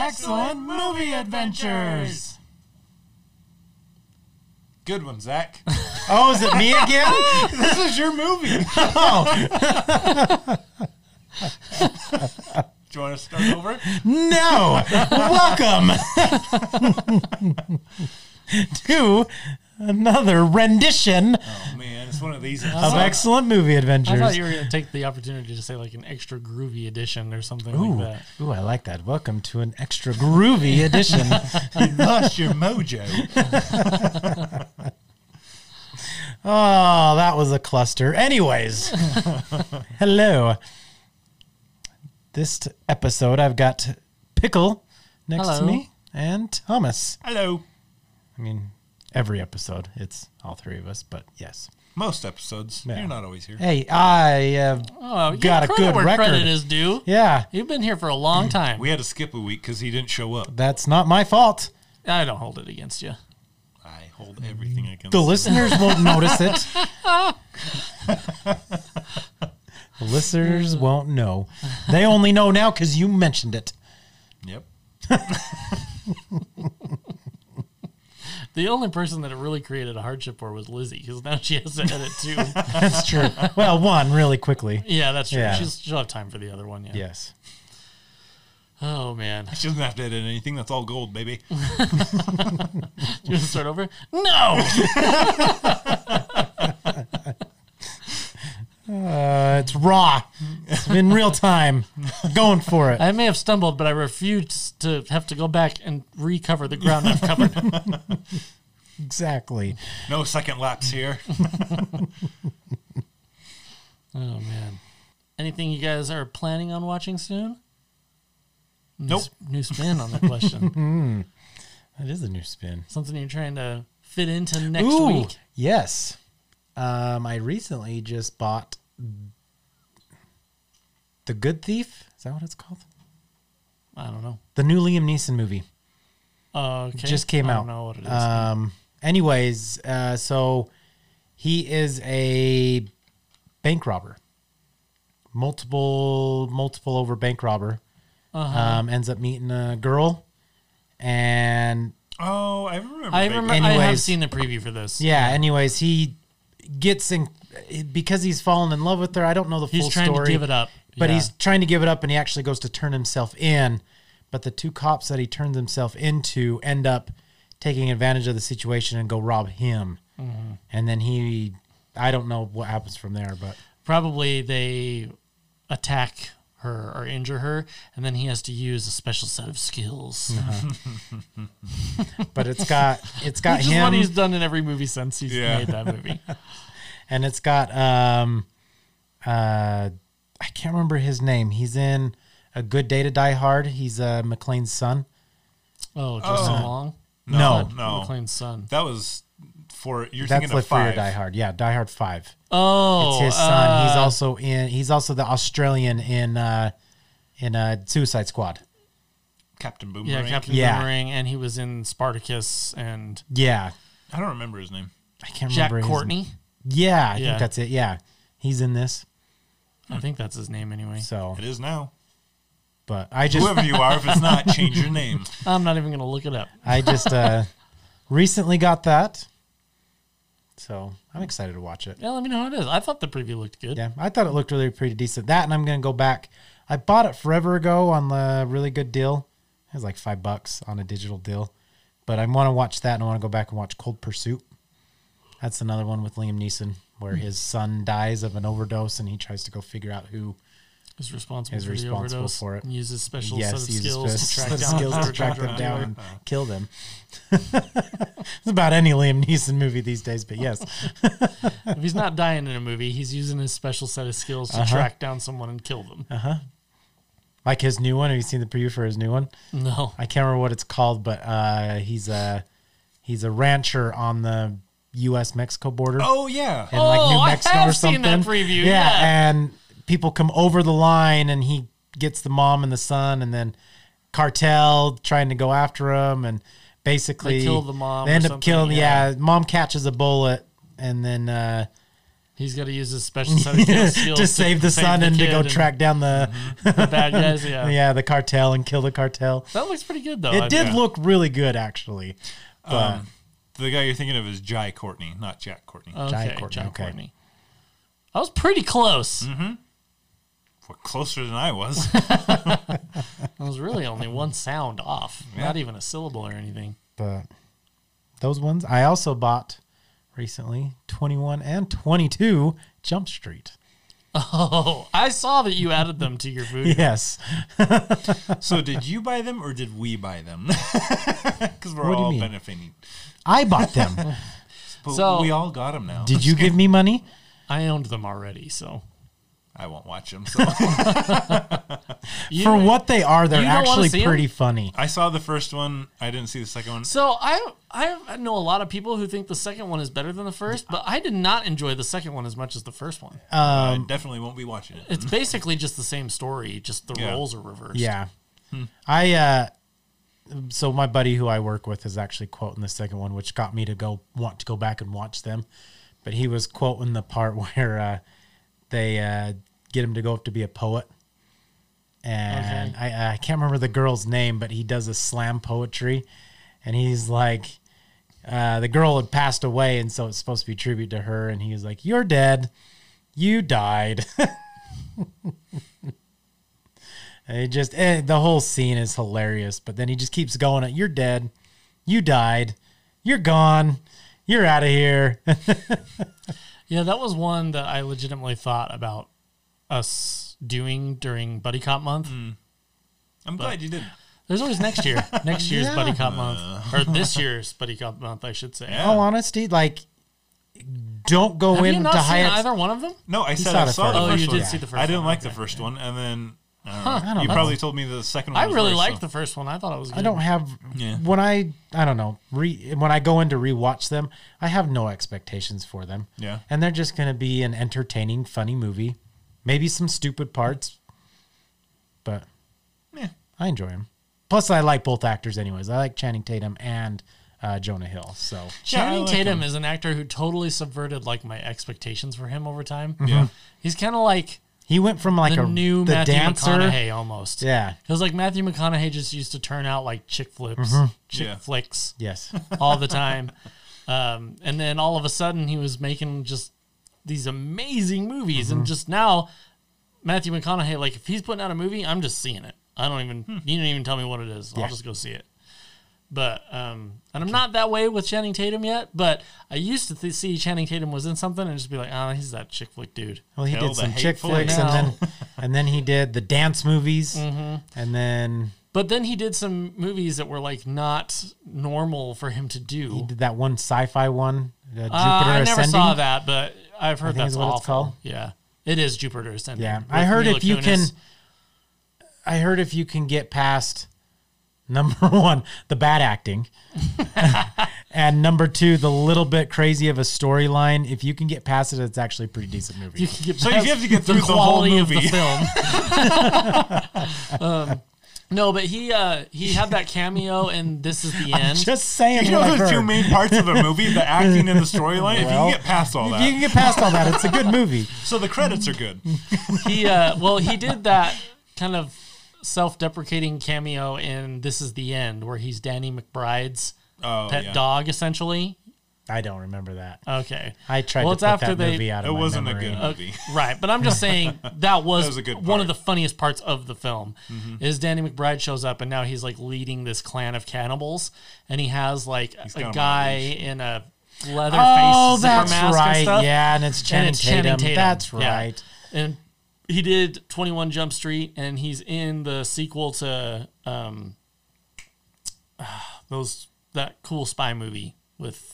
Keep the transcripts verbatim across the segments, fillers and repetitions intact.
Excellent Movie Adventures. Good one, Zach. Oh, is it me again? This is your movie. Oh. Do you want to start over? No. Welcome to another rendition Oh, man. It's one of these. of Excellent Movie Adventures. I thought you were going to take the opportunity to say like an extra groovy edition or something Ooh, like that. ooh, I like that. Welcome to an extra groovy edition. You lost your mojo. Oh, that was a cluster. Anyways, hello. This t- episode, I've got Pickle next Hello. to me and Thomas. Hello. I mean, every episode, it's all three of us, but yes. Most episodes. Yeah. You're not always here. Hey, I have Oh, give got a credit good where record. credit is due. Yeah, You've been here for a long time. We had to skip a week because he didn't show up. that's not my fault. I don't hold it against you. I hold everything against The him. listeners won't notice it. The listeners won't know. They only know now because you mentioned it. Yep. The only person that it really created a hardship for was Lizzie, because now she has to edit too. That's true. Well, one really quickly. Yeah, that's true. Yeah. She's, she'll have time for the other one. Yeah. Yes. Oh man. She doesn't have to edit anything. That's all gold, baby. You want to start over? No. Uh, it's raw. It's in real time. Going for it. I may have stumbled, but I refuse to have to go back and recover the ground I've covered. Exactly. No second laps here. Oh man. Anything you guys are planning on watching soon? New Nope. s- New spin on that question. That is a new spin. Something you're trying to fit into next Ooh, week. yes. Um, I recently just bought The Good Thief. Is that what it's called? I don't know. The new Liam Neeson movie. Uh, okay. Just came I out. don't know what it is. Um, anyways, uh, so he is a bank robber. Multiple, multiple over bank robber. uh-huh. Um, ends up meeting a girl. And Oh, I remember. I vaguely. remember. I have anyways- seen the preview for this. yeah, anyways, he gets in because he's fallen in love with her. I don't know the He's full trying story. to give it up, But Yeah. he's trying to give it up, and he actually goes to turn himself in. But the two cops that he turns himself into end up taking advantage of the situation and go rob him. Mm-hmm. And then he, I don't know what happens from there, but probably they attack her or injure her, and then he has to use a special set of skills, but it's got it's got which is him, what he's done in every movie since he's Yeah. made that movie. and it's got um, uh, I can't remember his name. He's in A Good Day to Die Hard. He's uh, McClane's son. Oh, Justin Oh. Long, No, No. no. McClane's son. That was for, you're That's thinking Live of for Your five. Die Hard. Yeah, Die Hard Five. Oh, It's his son. he's uh, also in. He's also the Australian in uh, in uh, Suicide Squad. Captain Boomerang. yeah, Captain Yeah. Boomerang, and he was in Spartacus and Yeah, I don't remember his name. I can't Jack remember. his- Courtney. Yeah, I Yeah. think that's it. Yeah, he's in this. I think that's his name anyway. So, It is now. but I just Whoever you are, if it's not, change your name. I'm not even going to look it up. I just uh, recently got that. So I'm excited to watch it. Yeah, let me know how it is. I thought the preview looked good. Yeah, I thought it looked really pretty decent. That, and I'm gonna go back. I bought it forever ago on the really good deal. It was like five bucks on a digital deal. But I want to watch that, and I want to go back and watch Cold Pursuit. That's another one with Liam Neeson, where his son dies of an overdose, and he tries to go figure out who. Is responsible Is for responsible the overdose. for it. And uses special yes, set of he uses skills to special track set down of skills the to track them drug down dealer. and kill them. It's about any Liam Neeson movie these days, but yes. If he's not dying in a movie, he's using his special set of skills to Uh-huh. track down someone and kill them. Like his new one. Have you seen the preview for his new one? No. I can't remember what it's called, but uh, he's a he's a rancher on the U S Mexico border Oh, yeah. in like Oh, New I Mexico have or seen something. that preview, Yeah, yeah. and people come over the line, and he gets the mom and the son, and then cartel trying to go after him, and basically They kill the mom They or end up something, killing. yeah. Yeah. Mom catches a bullet, and then uh, He's got to use his special set of skills to save the son and to go track down the the bad guys. Yeah, yeah, the cartel and kill the cartel. that looks pretty good though. It I did bet. look really good, actually. But Um, the guy you're thinking of is Jai Courtney, not Jack Courtney. Okay, Jai Jai Courtney, Courtney. okay. I was pretty close. Well, closer than I was. I was really only one sound off, Yeah. not even a syllable or anything. but those ones I also bought recently, twenty-one and twenty-two Jump Street. Oh, I saw that you added them to your food. Yes. So did you buy them or did we buy them? Because we're What do you all mean? benefiting. I bought them. But So- we all got them now. Did you give me money? I owned them already, so I won't watch them. So. you For what they are, they're you don't wanna actually see 'em? pretty funny. I saw the first one. I didn't see the second one. So I I know a lot of people who think the second one is better than the first, but I did not enjoy the second one as much as the first one. I Um, definitely won't be watching it. It's basically just the same story, just the Yeah. roles are reversed. yeah. I, uh, so my buddy who I work with is actually quoting the second one, which got me to go want to go back and watch them. But he was quoting the part where uh, they uh, get him to go up to be a poet. And Okay. I, I can't remember the girl's name, but he does a slam poetry. And he's like, uh, the girl had passed away, and so it's supposed to be tribute to her. And he was like, "You're dead. You died." It just eh, the whole scene is hilarious, but then he just keeps going. At, "You're dead. You died. You're gone. You're out of here." Yeah, that was one that I legitimately thought about us doing during Buddy Cop Month. I'm glad you did. There's always next year. Next year's Yeah. Buddy Cop Month. Or this year's Buddy Cop Month, I should say. Yeah. All honesty, like, don't go Have you into not seen Hyatt's. either one of them? No, I said saw I the saw first the one. first Oh, you one. did see the first I didn't one, like the okay. first one, and then I don't Huh. know. I don't you know. probably told me the second one. I was really worse, liked so- the first one. I thought it was good. I don't have Yeah. when I I don't know re, when I go in to rewatch them, I have no expectations for them. Yeah. And they're just going to be an entertaining, funny movie, maybe some stupid parts, but Yeah. I enjoy them. Plus, I like both actors, anyways. I like Channing Tatum and uh, Jonah Hill. So Yeah, I Channing like Tatum him. is an actor who totally subverted like my expectations for him over time. Yeah. He's kind of like he went from like the a new the Matthew dancer. McConaughey almost. Yeah. Because like Matthew McConaughey just used to turn out like chick flips, chick Yeah. flicks Yes. all the time. Um, and then all of a sudden he was making just these amazing movies. And just now, Matthew McConaughey, like if he's putting out a movie, I'm just seeing it. I don't even, you didn't even tell me what it is. I'll Yeah. just go see it. But, um, and I'm not that way with Channing Tatum yet, but I used to th- see Channing Tatum was in something and just be like, oh, he's that chick flick dude. Well, he Hell, did the some chick hateful flicks, eight. and then and then he did the dance movies, Mm-hmm. and then But then he did some movies that were like not normal for him to do. he did that one sci-fi one, uh, Jupiter Uh, I never Ascending. saw that, but I've heard think that's is what it's awful. called. Yeah, it is Jupiter Ascending. Yeah, with I heard Mila if you can, Kunis. I heard if you can get past number one, the bad acting, and number two, the little bit crazy of a storyline. If you can get past it, it's actually a pretty decent movie. you can get So you past have to get the through the whole quality of the movie. film. um, no, but he uh, he had that cameo, and this is the end. Just saying, You know what I've the two heard. main parts of a movie, the acting and the storyline? If you Well, can get past all If you can that. get past all that, it's a good movie. So the credits are good. he uh, well, he did that kind of self-deprecating cameo in This Is the End, where he's Danny McBride's Oh, pet yeah. dog, essentially. I don't remember that. Okay. I tried Well, to it's put after that they- movie out of It my wasn't a memory. good movie. Right, but I'm just saying that was, That was a good one part. of the funniest parts of the film. Is Danny McBride shows up and now he's like leading this clan of cannibals, and he has like got a him on guy a leash. in a leather Oh, face zipper that's mask and right. stuff. Yeah, and it's Channing, and it's Tatum. Channing Tatum. That's Yeah. right. And he did twenty-one Jump Street, and he's in the sequel to um, those that cool spy movie with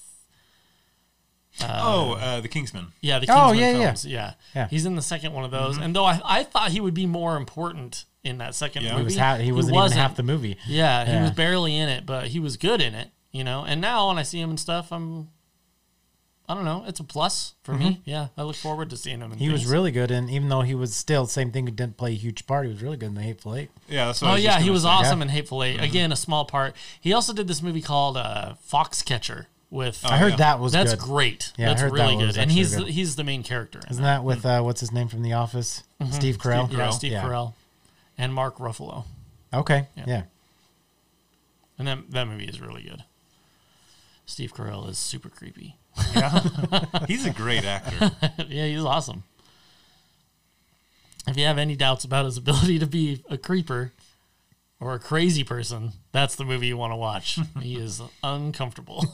oh, uh, the Kingsman. yeah the Oh, Kingsman yeah, yeah. films. Yeah. Yeah. He's in the second one of those, and though I, I thought he would be more important in that second Yeah. movie, He was ha- he wasn't, even half the movie. Yeah, he Yeah. was barely in it, but he was good in it, you know. And now when I see him and stuff, I'm, I don't know, it's a plus for me. Yeah, I look forward to seeing him. In He was things. really good, and even though he was still same thing, he didn't play a huge part. He was really good in The Hateful Eight. Yeah, that's what I Oh was yeah, just he gonna was say. awesome Yeah. in Hateful 8 Again, a small part. He also did this movie called uh, Foxcatcher with. I heard yeah. that was That's good. great. Yeah, I That's heard really that was good, and actually he's good. The, he's the main character. in Isn't that. that with uh, what's his name from The Office? Steve Carell. Yeah, Carell. Steve Yeah. Carell, and Mark Ruffalo, Okay. Yeah. Yeah. and that that movie is really good. Steve Carell is super creepy. Yeah. He's a great actor. Yeah, he's awesome. If you have any doubts about his ability to be a creeper or a crazy person, that's the movie you want to watch. He is uncomfortable,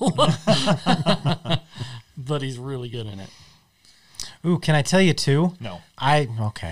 but he's really good in it. Ooh, can I tell you too? No. I okay.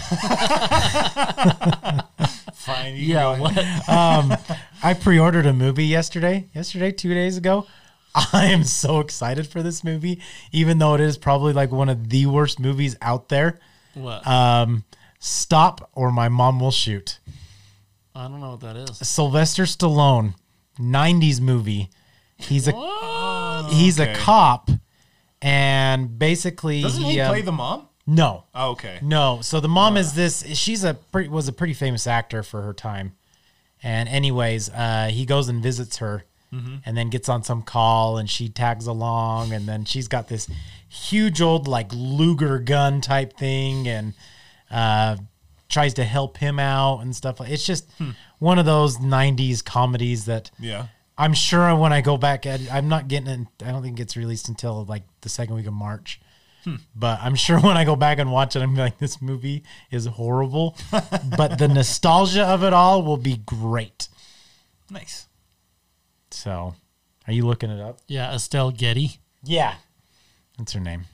Fine. You Yeah, go what? Um, I pre-ordered a movie yesterday. Yesterday, two days ago. I am so excited for this movie, even though it is probably like one of the worst movies out there. What? Um, Stop or My Mom Will Shoot. I don't know what that is. Sylvester Stallone, nineties movie. He's a What? he's okay. a cop, and basically Doesn't he um, play the mom? no. Oh, okay. No, so the mom is this. She's a pretty, was a pretty famous actor for her time, and anyways, uh, he goes and visits her, and then gets on some call, and she tags along, and then she's got this huge old like Luger gun type thing, and uh, tries to help him out and stuff. Like it's just one of those nineties comedies that Yeah. I'm sure when I go back, at, I'm not getting it. I don't think it gets released until like the second week of March. But I'm sure when I go back and watch it, I'm like, this movie is horrible. But the nostalgia of it all will be great. Nice. So, are you looking it up? Yeah, Estelle Getty. Yeah. That's her name.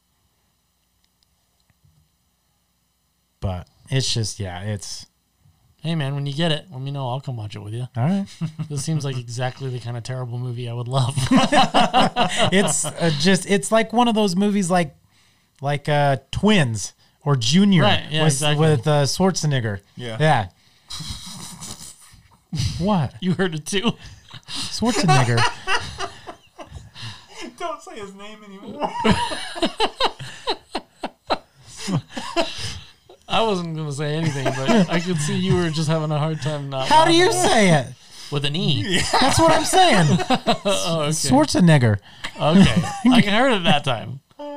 But it's just, yeah, it's Hey man, when you get it, let me know. I'll come watch it with you. all right. This seems like exactly the kind of terrible movie I would love. It's uh, just, it's like one of those movies like, like uh, Twins or Junior Right, yeah, with, exactly. with uh, Schwarzenegger. Yeah. Yeah. What? You heard it too. Schwarzenegger. Don't say his name anymore. I wasn't going to say anything, but I could see you were just having a hard time not. How do laughing. you say it? With an E. That's what I'm saying. Oh, okay. Schwarzenegger. Okay. I heard it that time.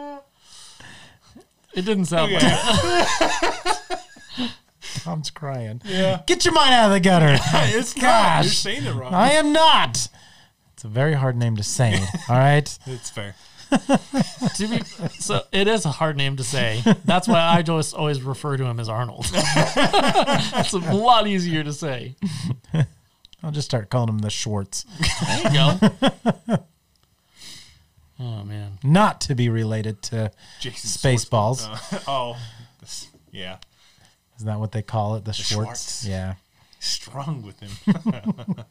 It didn't sound like it. Tom's crying. Yeah. Get your mind out of the gutter. It's not. Gosh. You're saying it wrong. I am not. It's a very hard name to say. All right. It's fair. To be, so it is a hard name to say. That's why I just always refer to him as Arnold. It's a lot easier to say. I'll just start calling him the Schwartz. There you go. Oh man. Not to be related to Jason Spaceballs. Schwartzman. Uh, oh. This- yeah. Isn't that what they call it? The, Schwartz? Schwartz. Yeah. Strong with him.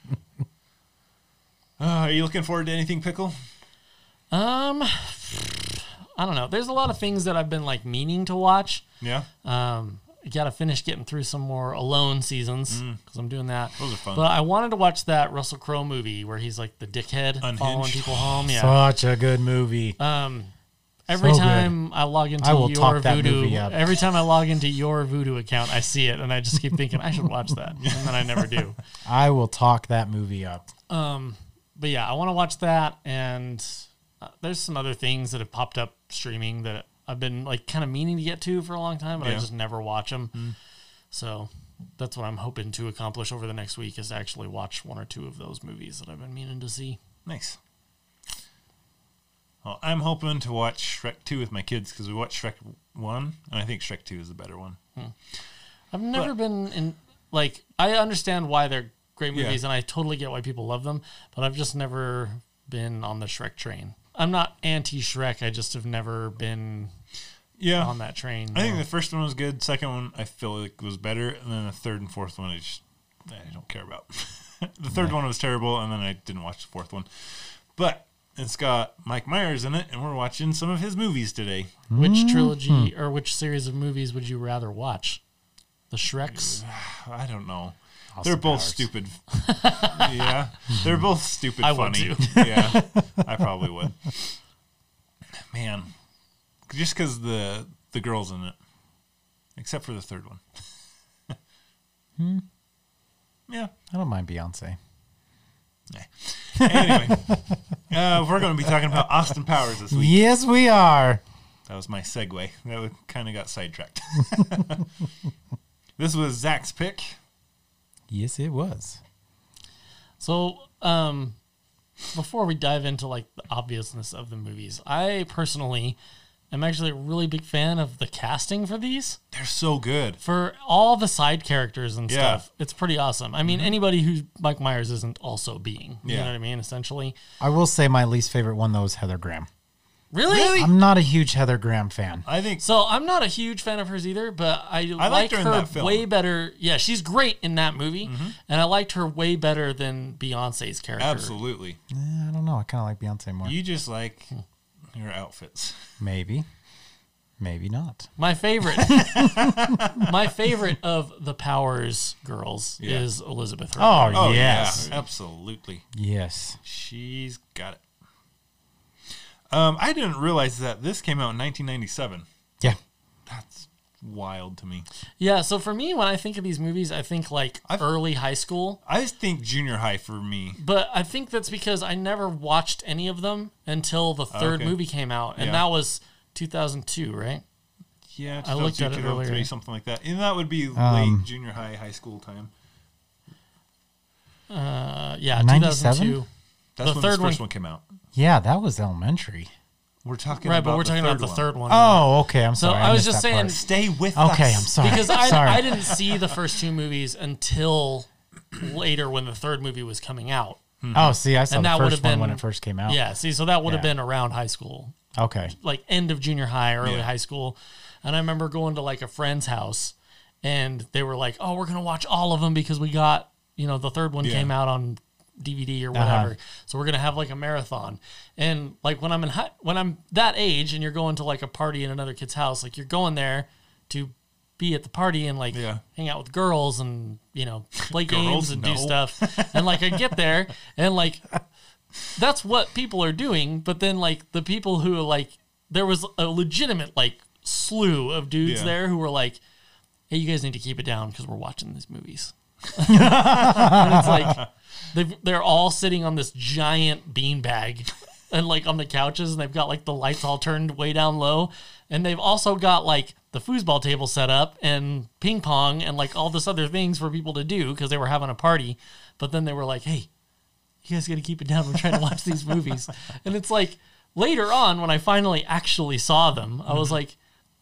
uh, are you looking forward to anything, Pickle? Um, I don't know. There's a lot of things that I've been like meaning to watch. Yeah. Um, I gotta finish getting through some more Alone seasons because I'm doing that. Those are fun. But I wanted to watch that Russell Crowe movie where he's like the dickhead following Unhinged. people home. Yeah. Such a good movie. Um, every So good. time I log into I will your talk that Voodoo, movie up. every time I log into your Voodoo account, I see it and I just keep thinking I should watch that, and then I never do. I will talk that movie up. Um, but yeah, I want to watch that, and uh, there's some other things that have popped up streaming that I've been like kind of meaning to get to for a long time, but I Yeah. just never watch them. So that's what I'm hoping to accomplish over the next week is to actually watch one or two of those movies that I've been meaning to see. Nice. Well, I'm hoping to watch Shrek two with my kids because we watched Shrek one, and I think Shrek two is the better one. I've never But- been in like I understand why they're great Yeah. movies and I totally get why people love them, but I've just never been on the Shrek train. I'm not anti Shrek, I just have never been Yeah. on that train. I think no. the first one was good. Second one I feel like was better, and then the third and fourth one I just I don't care about. The third one was terrible, and then I didn't watch the fourth one. But it's got Mike Myers in it, and we're watching some of his movies today. Which trilogy or which series of movies would you rather watch? The Shreks? I don't know. Austin They're both Powers. stupid. Yeah, they're both stupid I would funny. too. Yeah, I probably would. Man, just because the the girl's in it, except for the third one. Hmm. Yeah, I don't mind Beyonce. Anyway, uh, we're going to be talking about Austin Powers this week. Yes, we are. That was my segue. That kind of got sidetracked. This was Zach's pick. Yes, it was. So, um, before we dive into like the obviousness of the movies, I personally am actually a really big fan of the casting for these. They're so good. For all the side characters and Yeah. stuff, it's pretty awesome. I mean, anybody who Mike Myers isn't also being, you Yeah. know what I mean? Essentially, I will say my least favorite one, though, is Heather Graham. really. Really? I'm not a huge Heather Graham fan. I think So I'm not a huge fan of hers either, but I, like liked her her, in that film. way better. Yeah, she's great in that movie, and I liked her way better than Beyonce's character. absolutely. Eh, I don't know. I kind of like Beyonce more. You just like your outfits. Maybe. Maybe not. My favorite, my favorite of the Powers girls Yeah. is Elizabeth Hurley. Oh, Oh, yes. yeah. Absolutely. Yes. She's got it. Um, I didn't realize that this came out in nineteen ninety-seven. Yeah. That's wild to me. Yeah, so for me, when I think of these movies, I think like I've- early high school. I just think junior high for me. But I think that's because I never watched any of them until the third Okay. movie came out, and Yeah. that was two thousand two, right? Yeah, I looked at it two thousand two, two thousand three, earlier. something like that. And that would be Um, late junior high, high school time. Uh, yeah, ninety-seven? two thousand two. That's The when third this first one- one came out. Yeah, that was elementary. We're talking Right, about but we're the talking third about the one. third one. now. Oh, okay. I'm So sorry. I was missed just that saying- part. Stay with Okay, us. I'm sorry. Because I, sorry. I didn't see the first two movies until later when the third movie was coming out. Oh, see, I saw And the that would've first one when been- it first came out. Yeah, see, so that would have Yeah. been around high school, Okay. like end of junior high, early Yeah. high school. And I remember going to like a friend's house, and they were like, "Oh, we're gonna watch all of them because we got, you know, the third one Yeah. came out on D V D or Uh-huh. whatever, so we're gonna have like a marathon." And like when I'm in high, when I'm that age, and you're going to like a party in another kid's house, like you're going there to be at the party and like Yeah. hang out with girls and you know play Girls? games and do No. stuff. And like I get there and like that's what people are doing. But then like the people who are like, there was a legitimate like slew of dudes Yeah. there who were like, "Hey, you guys need to keep it down because we're watching these movies." And it's like they've, they're all sitting on this giant beanbag and like on the couches, and they've got like the lights all turned way down low, and they've also got like the foosball table set up and ping pong and like all this other things for people to do because they were having a party. But then they were like, "Hey, you guys got to keep it down. We're trying to watch these movies." And it's like later on when I finally actually saw them, I was like,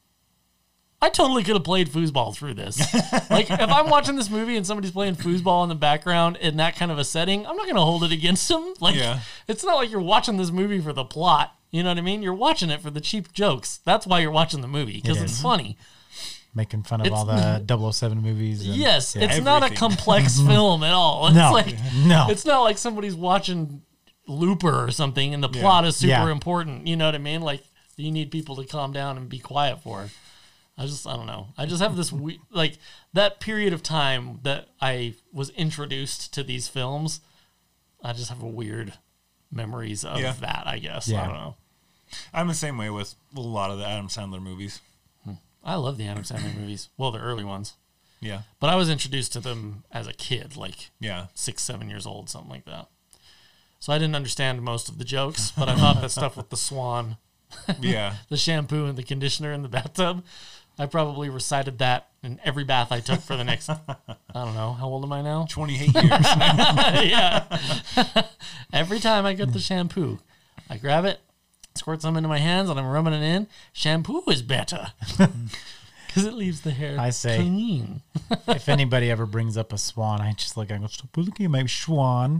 I totally could have played foosball through this. Like, if I'm watching this movie and somebody's playing foosball in the background in that kind of a setting, I'm not going to hold it against them. Like, Yeah. it's not like you're watching this movie for the plot. You know what I mean? You're watching it for the cheap jokes. That's why you're watching the movie, because It it's is. funny. Making fun of It's- all the double oh seven movies. and- Yes, yeah. it's not a Everything. complex film at all. It's No, like, no. It's not like somebody's watching Looper or something and the Yeah. plot is super Yeah. important. You know what I mean? Like, you need people to calm down and be quiet for. I just, I don't know. I just have this, we- like, that period of time that I was introduced to these films, I just have a weird memories of Yeah. that, I guess. Yeah. I don't know. I'm the same way with a lot of the Adam Sandler movies. I love the Adam Sandler movies. Well, the early ones. Yeah. But I was introduced to them as a kid, like Yeah. six, seven years old, something like that. So I didn't understand most of the jokes, but I thought that stuff with the swan, Yeah. the shampoo, and the conditioner in the bathtub, I probably recited that in every bath I took for the next, I don't know, how old am I now? twenty-eight years. Yeah. Every time I get the shampoo, I grab it, squirt some into my hands, and I'm rubbing it in. Shampoo is better because it leaves the hair I say- clean. If anybody ever brings up a swan, I just look. I go, "Stop looking at my swan."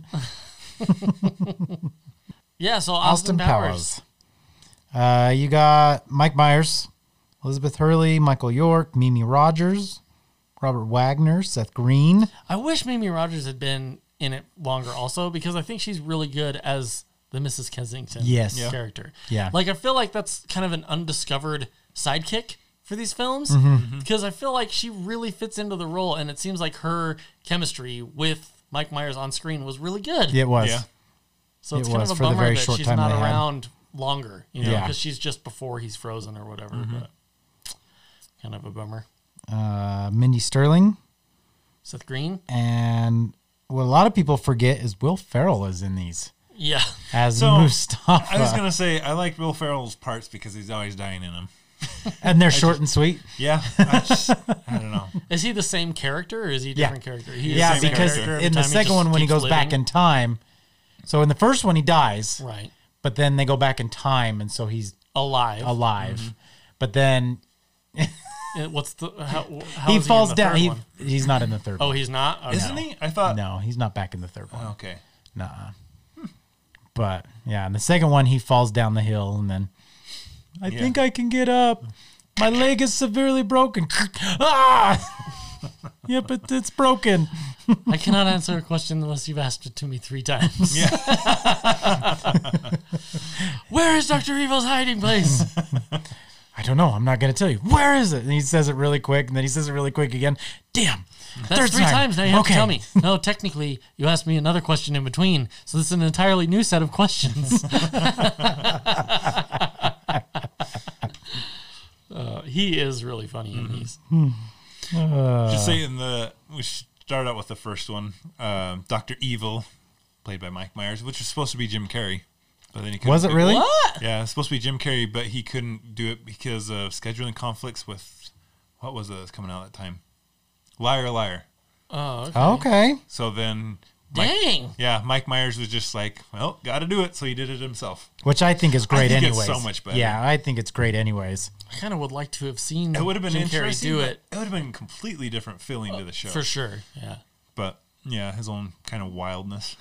Yeah, so Austin, Austin Powers. Powers. Uh, you got Mike Myers, Elizabeth Hurley, Michael York, Mimi Rogers, Robert Wagner, Seth Green. I wish Mimi Rogers had been in it longer also, because I think she's really good as the Missus Kensington Yes. Yeah. character. Yeah. Like, I feel like that's kind of an undiscovered sidekick for these films, Mm-hmm. because I feel like she really fits into the role, and it seems like her chemistry with Mike Myers on screen was really good. It was. Yeah. So it's It kind was of a for the bummer very that short she's time not they had. around longer, you know, Yeah. because she's just before he's frozen or whatever. But kind of a bummer. Uh, Mindy Sterling Seth Green. and what a lot of people forget is Will Ferrell is in these Yeah. as So, Mustafa. I was gonna say I like Will Ferrell's parts because he's always dying in them. and they're short and sweet. Yeah, I, just, I don't know. Is he the same character or is he a Yeah. different character? He is Yeah, the same because character every in the time, he second just one, when he keeps goes back living? in time, so in the first one he dies, Right. but then they go back in time, and so he's Alive. alive. Mm-hmm. But then Uh, What's the how, how he is falls he in the down. third He one? he's not in the third Oh, one. he's not. Okay. Isn't he? I thought. No, he's not back in the third one. Oh, okay. Nuh-uh. But yeah, in the second one he falls down the hill, and then I Yeah. think I can get up. My leg is severely broken. ah! Yep, it, it's broken. I cannot answer a question unless you've asked it to me three times. Yeah. Where is Doctor Evil's hiding place? I don't know. I'm not going to tell you. Where is it? And he says it really quick, and then he says it really quick again. Damn. That's Third three time. times. Now you have Okay. to tell me. No, technically, you asked me another question in between, so this is an entirely new set of questions. uh, he is really funny in these. Just say in the we start out with the first one, um, Doctor Evil, played by Mike Myers, which was supposed to be Jim Carrey, but then he couldn't Was it do really? What? Yeah, it's supposed to be Jim Carrey, but he couldn't do it because of scheduling conflicts with what was it that's coming out at the time? Liar, Liar. Oh, okay. Okay. So then, Mike, Dang. yeah, Mike Myers was just like, well, got to do it, so he did it himself. Which I think is great think it's anyways. so much better. Yeah, I think it's great anyways. I kind of would like to have seen It would have been Jim Carrey interesting. do but it. It would have been completely different feeling to the show. For sure. Yeah. But yeah, his own kind of wildness.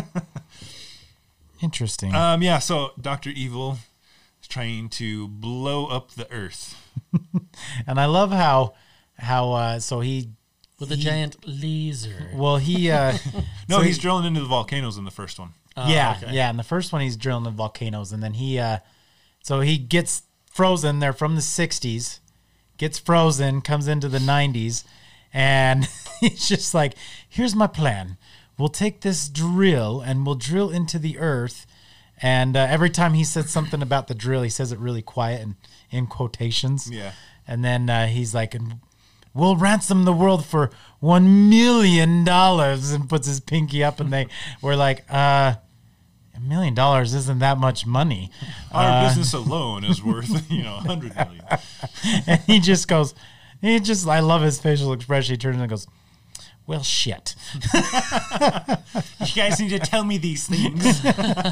Interesting. Um, yeah, so Doctor Evil is trying to blow up the Earth. and I love how how uh so he With a he- giant laser. well he uh No, so he's he- drilling into the volcanoes in the first one. Oh, yeah, okay. yeah. In the first one, he's drilling the volcanoes, and then he, uh, so he gets frozen. They're from the sixties, gets frozen, comes into the nineties, and he's just like, "Here's my plan. We'll take this drill and we'll drill into the earth." And uh, every time he says something about the drill, he says it really quiet and in quotations. Yeah. And then uh, he's like, "And we'll ransom the world for one million dollars," and puts his pinky up, and they were like, uh, a million dollars isn't that much money. Our Uh, business alone is worth, you know, a hundred million. and he just goes, he just, I love his facial expression. He turns and goes, "Well, shit." You guys need to tell me these things.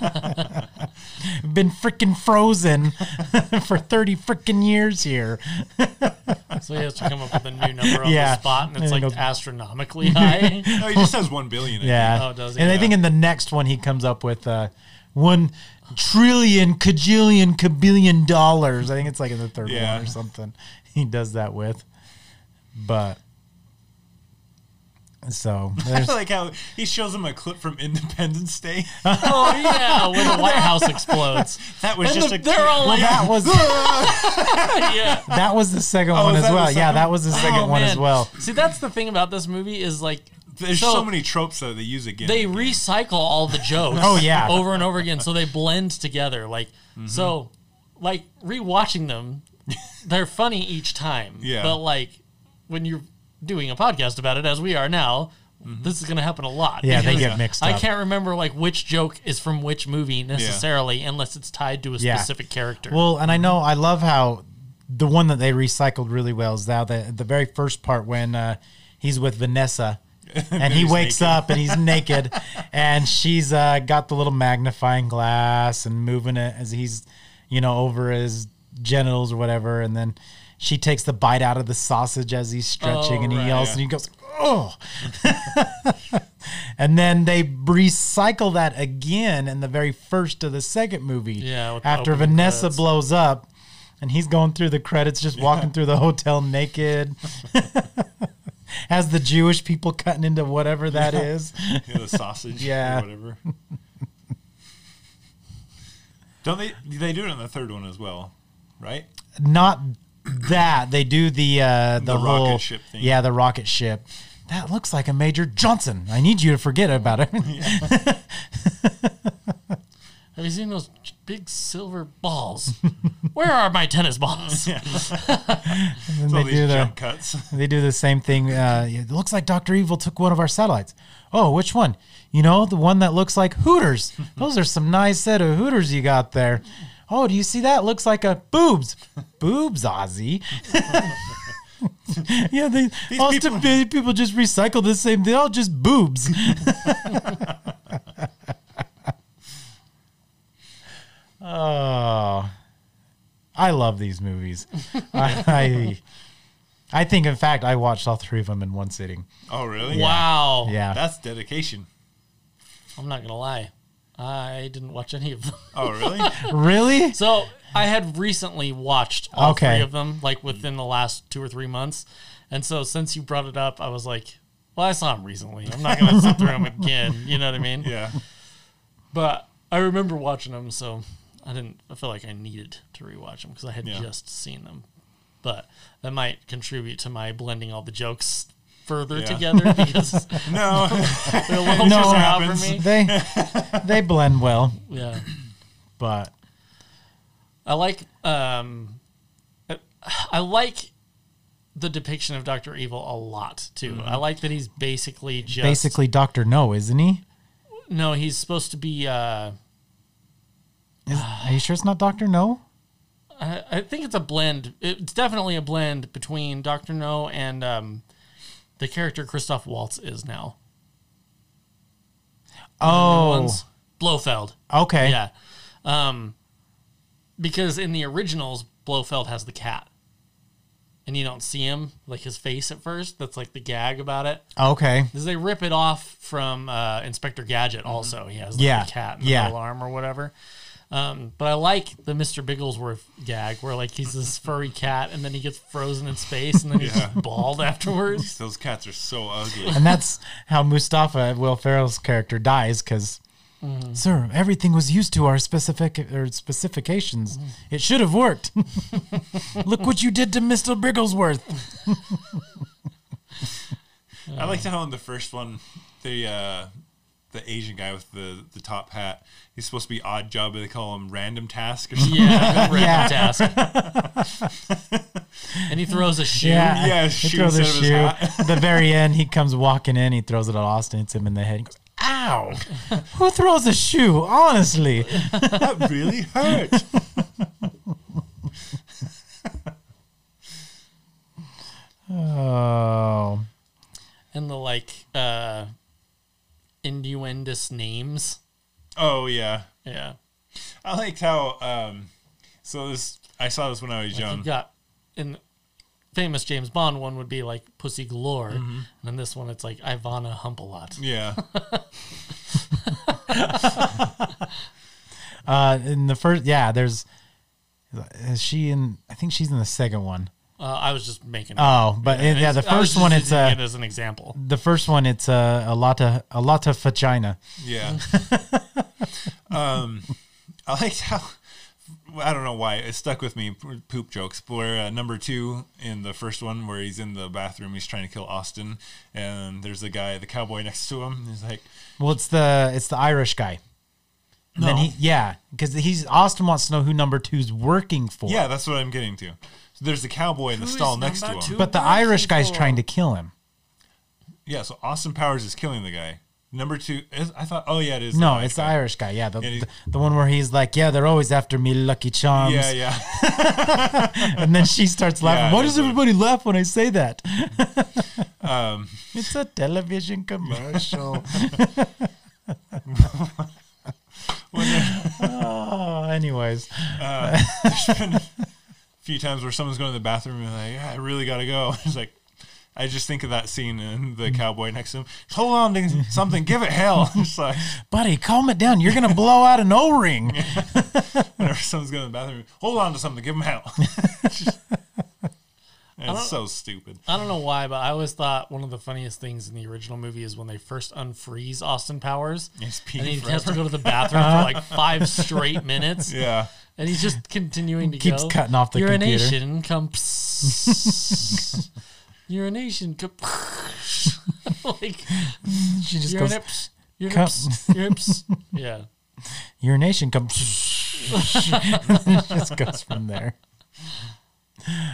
I've been freaking frozen for thirty freaking years here. So he has to come up with a new number on Yeah. the spot, and And it's he like goes- astronomically high. No, he just has one billion. I Yeah. Oh, does he? And I Yeah. think in the next one, he comes up with uh, one trillion, cajillion, kabillion dollars. I think it's like in the third Yeah. one or something. He does that with. But so I there's like how he shows him a clip from Independence Day. Oh yeah, when the White House explodes. That was And just the- a they're all well, like, that was yeah. that was the second one is as that the well. Yeah, second that was the second Oh, one as man. well. See, that's the thing about this movie is like There's So- so, many tropes that they use again. they and again. recycle all the jokes. Oh, yeah. over and over again, so they blend together. Like so, like rewatching them, they're funny each time. Yeah. But like when you're doing a podcast about it, as we are now. This is going to happen a lot. Yeah, they because get mixed I up. can't remember like which joke is from which movie necessarily, unless it's tied to a Yeah. specific character. Well, and I know I love how the one that they recycled really well is now the the very first part when uh, he's with Vanessa. And he he's wakes naked. up and he's naked, and she's uh, got the little magnifying glass and moving it as he's, you know, over his genitals or whatever. And then she takes the bite out of the sausage as he's stretching, Oh, and he right. yells Yeah. and he goes, "Oh!" And then they recycle that again in the very first of the second movie. Yeah, with the after opening Vanessa credits. blows up, and he's going through the credits, just walking through the hotel naked. Has the Jewish people cutting into whatever that is. Yeah, the sausage Yeah. or whatever. Don't they? They do it in the third one as well, right? Not that they do the uh, the, The rocket whole ship thing. Yeah, the rocket ship. That looks like a Major Johnson. I need you to forget about it. Have you seen those big silver balls? Where are my tennis balls? And It's they all these do the jump cuts. they do the same thing. Uh, it looks like Doctor Evil took one of our satellites. Oh, which one? You know, the one that looks like Hooters. Those are some nice set of Hooters you got there. Oh, do you see that? Looks like a boobs. Boobs, Ozzy. Yeah, they These Austin people, people just recycle the same. They all just boobs. Oh, I love these movies. I, I I think, in fact, I watched all three of them in one sitting. Oh, really? Wow. Yeah. That's dedication. I'm not gonna lie, I didn't watch any of them. Oh, really? Really? So I had recently watched all Okay. three of them, like within the last two or three months. And so since you brought it up, I was like, well, I saw them recently. I'm not going to sit through them again. You know what I mean? Yeah. But I remember watching them, so I didn't, I feel like I needed to rewatch them because I had Yeah. just seen them. But that might contribute to my blending all the jokes further Yeah. together because No. they're a little No, too it out for happens. me. They they blend well, Yeah. but I like um, I like the depiction of Doctor Evil a lot too. Mm-hmm. I like that he's basically just basically Doctor No, isn't he? no, he's supposed to be. Uh, Is, are you sure it's not Doctor No? I, I think it's a blend. It's definitely a blend between Doctor No and um, the character Christoph Waltz is now. Oh, One's Blofeld. okay. Yeah, um, because in the originals, Blofeld has the cat. And you don't see him, like his face at first. That's like the gag about it. Okay. Because they rip it off from uh, Inspector Gadget also. He has like Yeah. a cat in the Yeah. middle arm or whatever. Um, but I like the Mister Bigglesworth gag where like he's this furry cat and then he gets frozen in space and then he's Yeah. just bald afterwards. Those cats are so ugly. And that's how Mustafa, Will Ferrell's character, dies because, sir, everything was used to our specific or specifications. It should have worked. Look what you did to Mister Bigglesworth. I liked how in the first one, the uh, the Asian guy with the, the top hat, he's supposed to be Odd Job, but they call him Random Task or something. Yeah, random Yeah. task. And he throws a shoe. Yeah, Yeah, he shoe throws a instead of his shoe. hat. At the very end, he comes walking in. He throws it at Austin. Hits him in the head. He goes, "Ow! Who throws a shoe? Honestly." That really hurt. Oh, And the like uh, innuendous names. Oh, yeah. Yeah. I liked how, um, so this, I saw this when I was Like young. you got in famous James Bond one would be like Pussy Galore, and then this one it's like Ivana Hump a lot. Yeah. uh, in the first, yeah. There's, is she in? I think she's in the second one. Uh, I was just making. Oh, but yeah, yeah the I was first just one, it's using a. it as an example. The first one, it's a, a lot of a lot of vagina. Yeah. um, I liked how, I don't know why, it stuck with me, poop jokes, where uh, number two in the first one, where he's in the bathroom, he's trying to kill Austin, and there's the guy, the cowboy next to him, he's like, Well, it's the it's the Irish guy. And then No. he, yeah, because he's Austin wants to know who number two's working for. yeah, that's what I'm getting to. So there's the cowboy in the Who stall is next to number him. two? But the working Irish guy's for? trying to kill him. Yeah, so Austin Powers is killing the guy. Number two, is, I thought, oh yeah, it is. the No, Irish it's the guy. Irish guy. Yeah, the, And he's- the the one where he's like, yeah, they're always after me, Lucky Charms. Yeah, yeah. And then she starts laughing. Yeah, Why that's does what- everybody laugh when I say that? Um, It's a television commercial. Oh, anyways, uh, there's been a few times where someone's going to the bathroom and like, yeah, I really got to go. It's like, I just think of that scene and the cowboy next to him. Hold on to something, give it hell. It's like, buddy, calm it down. You're gonna blow out an O-ring. whenever someone's going to the bathroom, hold on to something, give them hell. It's so stupid. I don't know why, but I always thought one of the funniest things in the original movie is when they first unfreeze Austin Powers, He's peeing and he forever. has to go to the bathroom for like five straight minutes. Yeah. And he's just continuing to Keeps go. cutting off the computer. Urination comes. Urination come. Like She just goes, urinips, urinips, urinips. Yeah. urination comes. It just goes from there.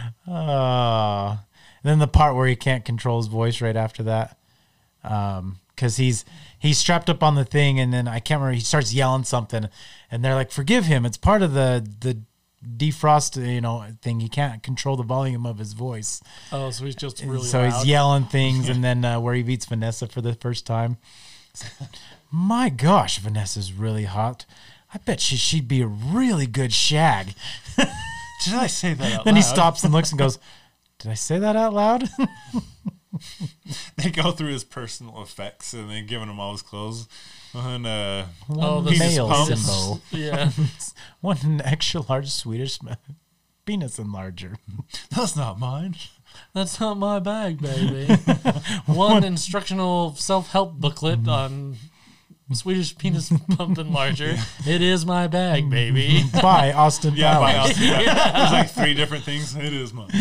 Oh. And then the part where he can't control his voice right after that. Um, because he's he's strapped up on the thing, and then I can't remember. He starts yelling something, and they're like, "Forgive him. It's part of the the defrost, you know, thing. He can't control the volume of his voice." Oh, so he's just really so loud. he's yelling things, and then uh, where he meets Vanessa for the first time. My gosh, Vanessa's really hot. I bet she she'd be a really good shag. Did I say that out Then loud? he stops and looks and goes, "Did I say that out loud?" They go through his personal effects and they're giving him all his clothes. And uh, Oh, the penis male pump. symbol. Yeah. One extra large Swedish penis enlarger. That's not mine. That's not my bag, baby. One instructional self-help booklet on Swedish penis pump enlarger. It is my bag, baby. By Austin Yeah, by Powers. Austin. Yeah. There's like three different things. It is mine.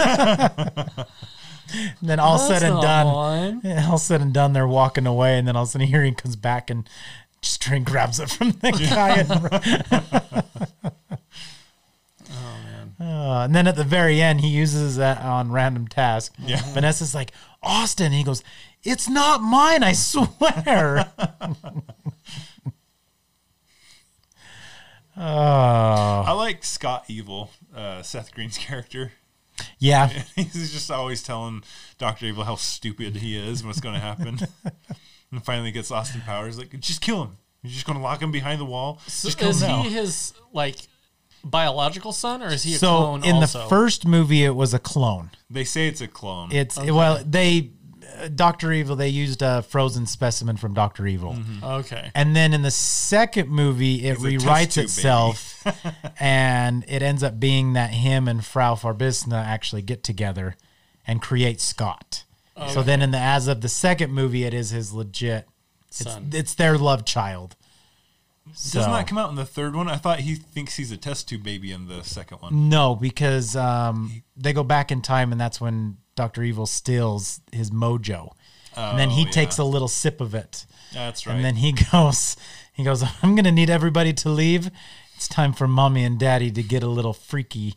And then all That's said and not done, mine. yeah, all said and done, they're walking away, and then all of a sudden here he comes back and just try and grabs it from the guy. And, Oh man. uh, and then at the very end, he uses that on random task. Yeah. Vanessa's like, "Austin," he goes, "It's not mine, I swear." Oh, I like Scott Evil, uh, Seth Green's character. yeah. He's just always telling Doctor Evil how stupid he is and what's going to happen. And finally gets Austin Powers like, just kill him. You're just going to lock him behind the wall. So Just kill is him now. he his like biological son, or is he a So clone in also? the first movie, it was a clone. They say it's a clone. It's Okay. well, they uh, Doctor Evil. They used a frozen specimen from Doctor Evil, Okay. and then in the second movie, it He's a test rewrites tube itself, and it ends up being that him and Frau Farbissina actually get together and create Scott. So then, in the as of the second movie, it is his legit. It's, Son. it's their love child. So- Doesn't that come out in the third one? I thought he thinks he's a test tube baby in the second one. No, because um, they go back in time, and that's when Doctor Evil steals his mojo, and then he Oh, yeah. takes a little sip of it, That's right. and then he goes, he goes, "I'm gonna need everybody to leave. It's time for Mommy and Daddy to get a little freaky."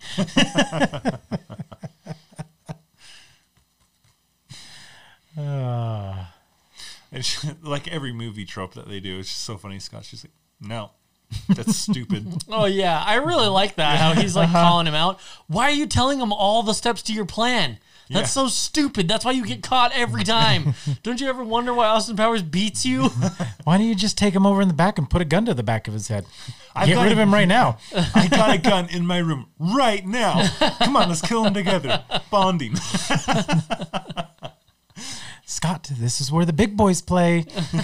uh, It's just- like every movie trope that they do, it's just so funny. Scott's just like, no, that's stupid. Oh yeah, I really like that. How he's like calling him out. Why are you telling him all the steps to your plan? That's Yeah. so stupid. That's why you get caught every time. Don't you ever wonder why Austin Powers beats you? why don't you just take him over in the back and put a gun to the back of his head? I've Get got rid of a- him right now. I got a gun in my room right now. Come on, let's kill him together. Bonding. Scott, this is where the big boys play.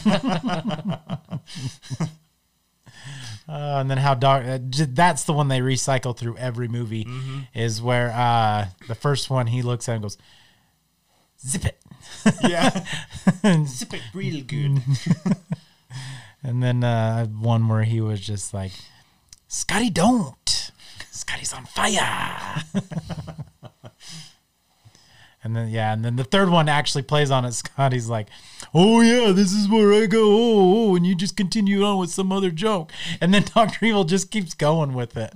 Uh, and then how dark uh, j- that's the one they recycle through every movie is where uh, the first one he looks at and goes, "Zip it." Yeah. Zip it real good. And then uh, one where he was just like, "Scotty, don't. Scotty's on fire." And then, yeah, and then the third one actually plays on it. Scotty's like, "Oh, yeah, this is where I go. Oh, oh," and you just continue on with some other joke. And then Doctor Evil just keeps going with it.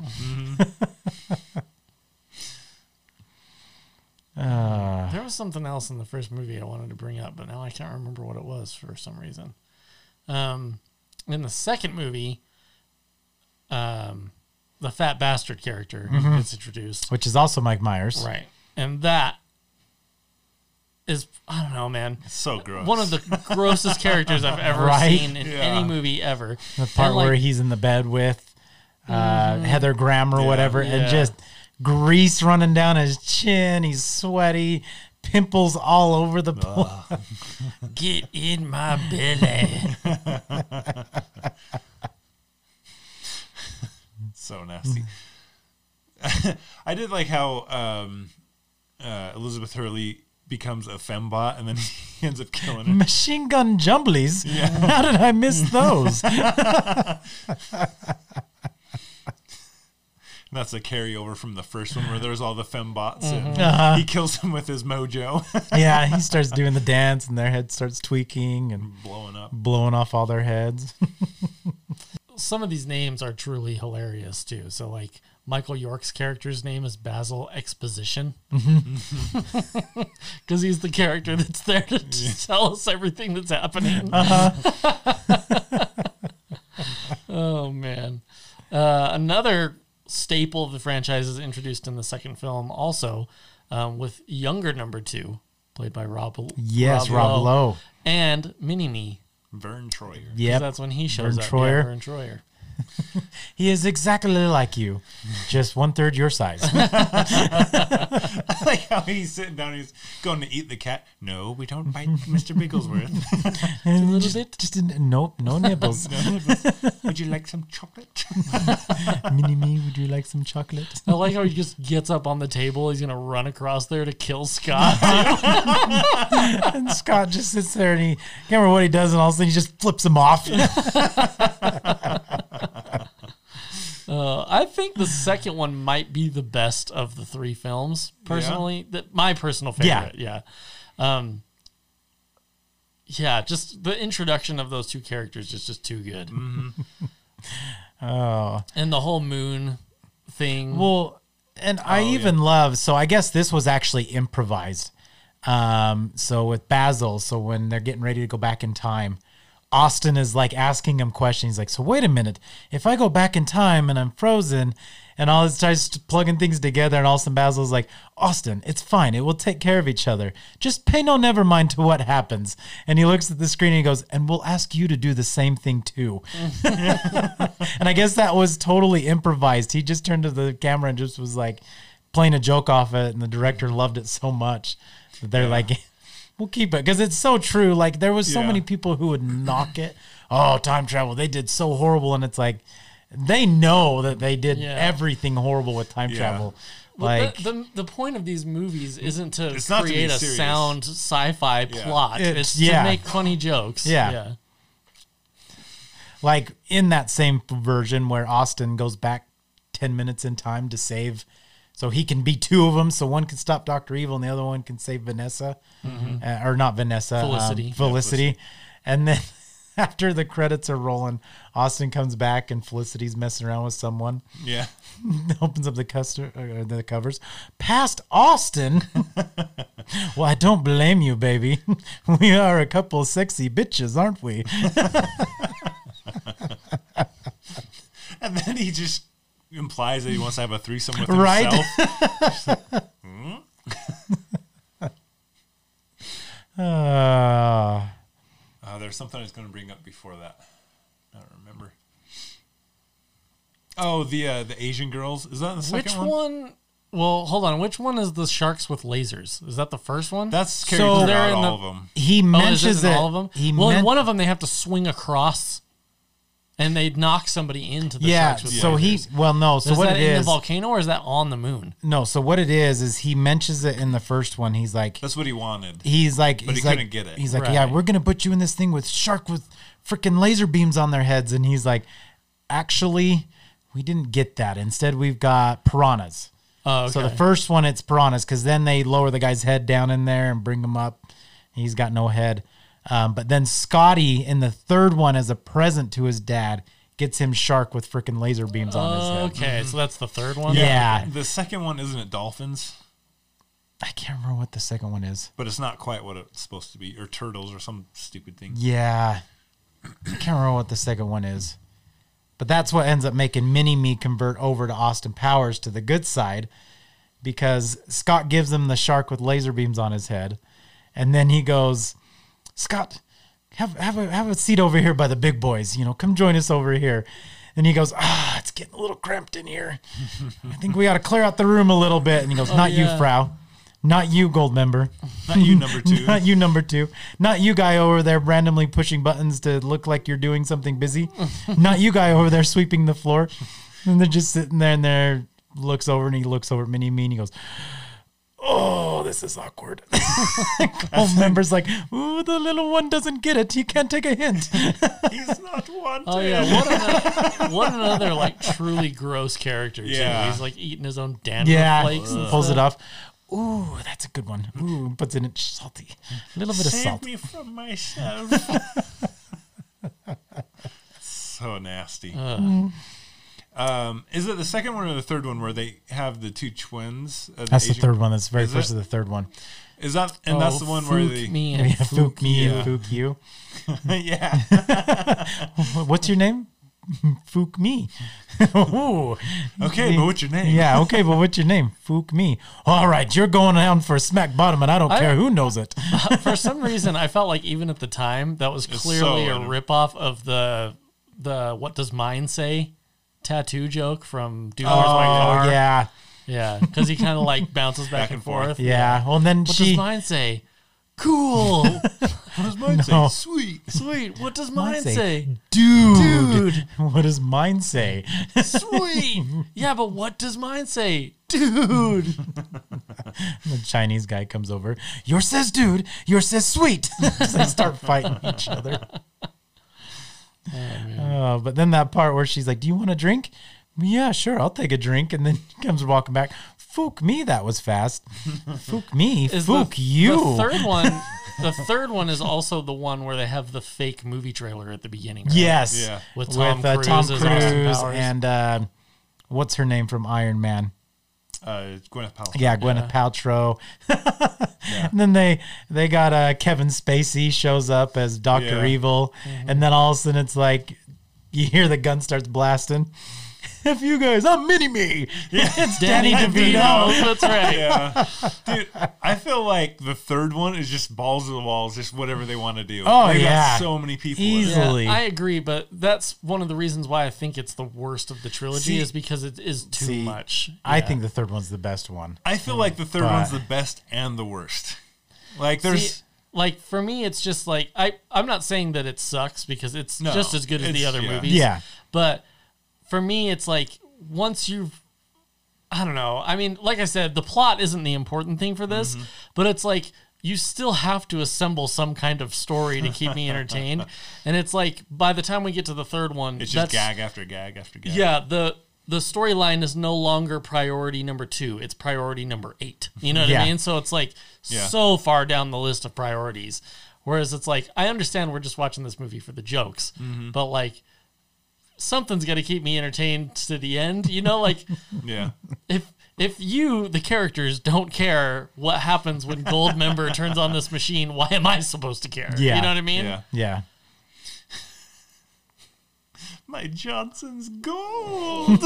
uh, There was something else in the first movie I wanted to bring up, but now I can't remember what it was for some reason. Um, in the second movie, um, the fat bastard character gets introduced. which is also Mike Myers. Right. And that is, I don't know, man. So gross. One of the grossest characters I've ever Right? seen in Yeah. any movie ever. The part And, like, where he's in the bed with uh, Heather Graham or Yeah. whatever, Yeah. and just grease running down his chin. He's sweaty, pimples all over the place. Get in my belly. So nasty. I did like how um, uh, Elizabeth Hurley becomes a fembot and then he ends up killing her. Machine gun jumblies. How did I miss those? And that's a carryover from the first one where there's all the fembots and Uh-huh. he kills them with his mojo. Yeah, he starts doing the dance, and their head starts tweaking and Blowing up. blowing off all their heads. Some of these names are truly hilarious too. So like Michael York's character's name is Basil Exposition. Mm-hmm. Because he's the character that's there to just tell us everything that's happening. Uh-huh. Oh, man. Uh, another staple of the franchise is introduced in the second film also, um, with younger number two, played by Rob Yes, Rob Lowe. And Mini-Me. Vern Troyer. Yep. That's when he shows Vern up. Troyer. Yeah, Vern Troyer. He is exactly like you, just one third your size. I like how he's sitting down. He's going to eat the cat. No, we don't bite Mister Bigglesworth. a little just, bit. Just a, nope, no nibbles. Would you like some chocolate? Mini me, would you like some chocolate? I like how he just gets up on the table. He's going to run across there to kill Scott. And Scott just sits there and he can't remember what he does, and all of a sudden he just flips him off. Uh, I think the second one might be the best of the three films, personally. That my personal favorite, yeah. Yeah. Um, yeah, just the introduction of those two characters is just too good. Mm-hmm. Oh. And the whole moon thing. Well, and I Oh, even love, so I guess this was actually improvised. Um, so with Basil, so when they're getting ready to go back in time, Austin is like asking him questions. He's like, so wait a minute, if I go back in time and I'm frozen, and all this tries plugging things together, and all of a sudden Basil's like, Austin, it's fine. It will take care of each other. Just pay no never mind to what happens. And he looks at the screen and he goes, and we'll ask you to do the same thing too. And I guess that was totally improvised. He just turned to the camera and just was like playing a joke off it, and the director loved it so much that they're like, we'll keep it, because it's so true. Like, there was so Yeah. many people who would knock it. Oh, time travel, they did so horrible. And it's like, they know that they did Yeah. everything horrible with time Yeah. travel. Well, Like, the, the the point of these movies isn't to It's not to be create a serious. sound sci-fi Yeah. plot. It's- It's, yeah. to make funny jokes. Yeah. yeah. like in that same version where Austin goes back ten minutes in time to save, so he can be two of them. So one can stop Doctor Evil and the other one can save Vanessa, uh, or not Vanessa, um, Felicity. Felicity. Yeah, Felicity. And then after the credits are rolling, Austin comes back and Felicity's messing around with someone. Yeah. Opens up the custer, uh, the covers. Past Austin. Well, I don't blame you, baby. We are a couple of sexy bitches, aren't we? And then he just implies that he wants to have a threesome with Right? himself. Uh, Uh, there's something I was going to bring up before that. I don't remember. Oh, the uh, the Asian girls. Is that the second Which one? one? Well, hold on. Which one is the sharks with lasers? Is that the first one? That's carried So- throughout They're in all the- of them. he Oh, is mentions it in it. all of them? He well, in men- one of them they have to swing across, and they knock somebody into the yeah. sharks with So he. lasers. Well, no. So is what that it in the is? volcano or is that on the moon? No. So what it is is he mentions it in the first one. He's like. That's what he wanted. He's like, But he's he like, couldn't get it. He's like, Right. yeah, we're gonna put you in this thing with shark with freaking laser beams on their heads, and he's like, actually, we didn't get that. Instead, we've got piranhas. Oh, okay. So the first one, it's piranhas, because then they lower the guy's head down in there and bring him up. He's got no head. Um, but then Scotty in the third one, as a present to his dad, gets him shark with freaking laser beams on his head. Okay, so that's the third one. Yeah. The second one, isn't it dolphins? I can't remember what the second one is. But it's not quite what it's supposed to be. Or turtles or some stupid thing. Yeah. I can't remember what the second one is. But that's what ends up making Mini-Me convert over to Austin Powers to the good side, because Scott gives him the shark with laser beams on his head. And then he goes, Scott, have, have, a, have a seat over here by the big boys. You know, come join us over here. And he goes, ah, it's getting a little cramped in here. I think we got to clear out the room a little bit. And he goes, not yeah. you, Frau. Not you, gold member. Not you, number two. Not you, number two. Not you, guy over there randomly pushing buttons to look like you're doing something busy. Not you, guy over there sweeping the floor. And they're just sitting there, and there looks over, and he looks over at Mini-Me, and he goes, oh, this is awkward. Gold member's like, ooh, the little one doesn't get it. He can't take a hint. He's not wanted. Oh yeah, what another, what another like truly gross character too. Yeah. He's like eating his own dandruff Yeah, flakes and pulls it stuff. off. Ooh, that's a good one. Ooh, puts in it salty. A little bit of Save salt. me from myself. So nasty. Ugh. Um, is it the second one or the third one where they have the two twins? Uh, the That's the Asian- third one. That's the very Is first it? of the third one. Is that and Oh, that's the one where Fook they me Yeah, and Fook me yeah. and Fook you. yeah. What's your name? Fook me. Ooh. Okay, but what's your name? Yeah, okay, but what's your name? Fook me. All right, you're going down for a smack bottom, and I don't I- care who knows it. For some reason, I felt like even at the time that was It's clearly so- a ripoff of the the what does mine say tattoo joke from Dude, Where's My Car? Oh, yeah. Yeah, because he kind of like bounces back, Back and and forth. forth. Yeah. Well, and then What she. does mine say? Cool. What does mine No. say? Sweet. Sweet. What does Mine mine say, say? Dude. Dude. What does mine say? Sweet. Yeah, but what does mine say? Dude. The Chinese guy comes over. Yours says dude. Yours says sweet. So they start fighting each other. Oh, but then that part where she's like, "Do you want a drink?" "Yeah, sure, I'll take a drink." And then he comes walking back. "Fook me, that was fast. Fook me, Is fook the, you." The third one. The third one is also the one where they have the fake movie trailer at the beginning. Right? Yes, Yeah. With Tom with uh, Tom Cruise as Austin Cruise Powers. and uh, what's her name from Iron Man? Uh, Gwyneth Paltrow. Yeah, Gwyneth Paltrow. And then they they got uh, Kevin Spacey shows up as Doctor Yeah. Evil, Mm-hmm. and then all of a sudden it's like you hear the gun starts blasting. If you guys, I'm Mini Me. It's Danny, Danny DeVito. DeVito. That's right. Yeah, dude, I feel like the third one is just balls to the walls, just whatever they want to do. Oh, They got yeah. so many people. in it. Easy. Easily. Yeah, I agree, but that's one of the reasons why I think it's the worst of the trilogy See- is because it is too See, much. I Yeah. think the third one's the best one. I feel like the third But- one's the best and the worst. Like there's See, like for me, it's just like I. I'm not saying that it sucks because it's No, just as good as the it's- other yeah. movies. Yeah. But for me, it's like once you've, I don't know. I mean, like I said, the plot isn't the important thing for this, Mm-hmm. but it's like you still have to assemble some kind of story to keep me entertained. And it's like by the time we get to the third one, it's just that's, gag after gag after gag. Yeah, the the storyline is no longer priority number two; it's priority number eight. You know what Yeah. I mean? So it's like Yeah. so far down the list of priorities. Whereas it's like I understand we're just watching this movie for the jokes, Mm-hmm. but like something's got to keep me entertained to the end. You know, like yeah. if if you the characters don't care what happens when Goldmember turns on this machine, why am I supposed to care? Yeah. You know what I mean? Yeah. Yeah. My Johnson's gold.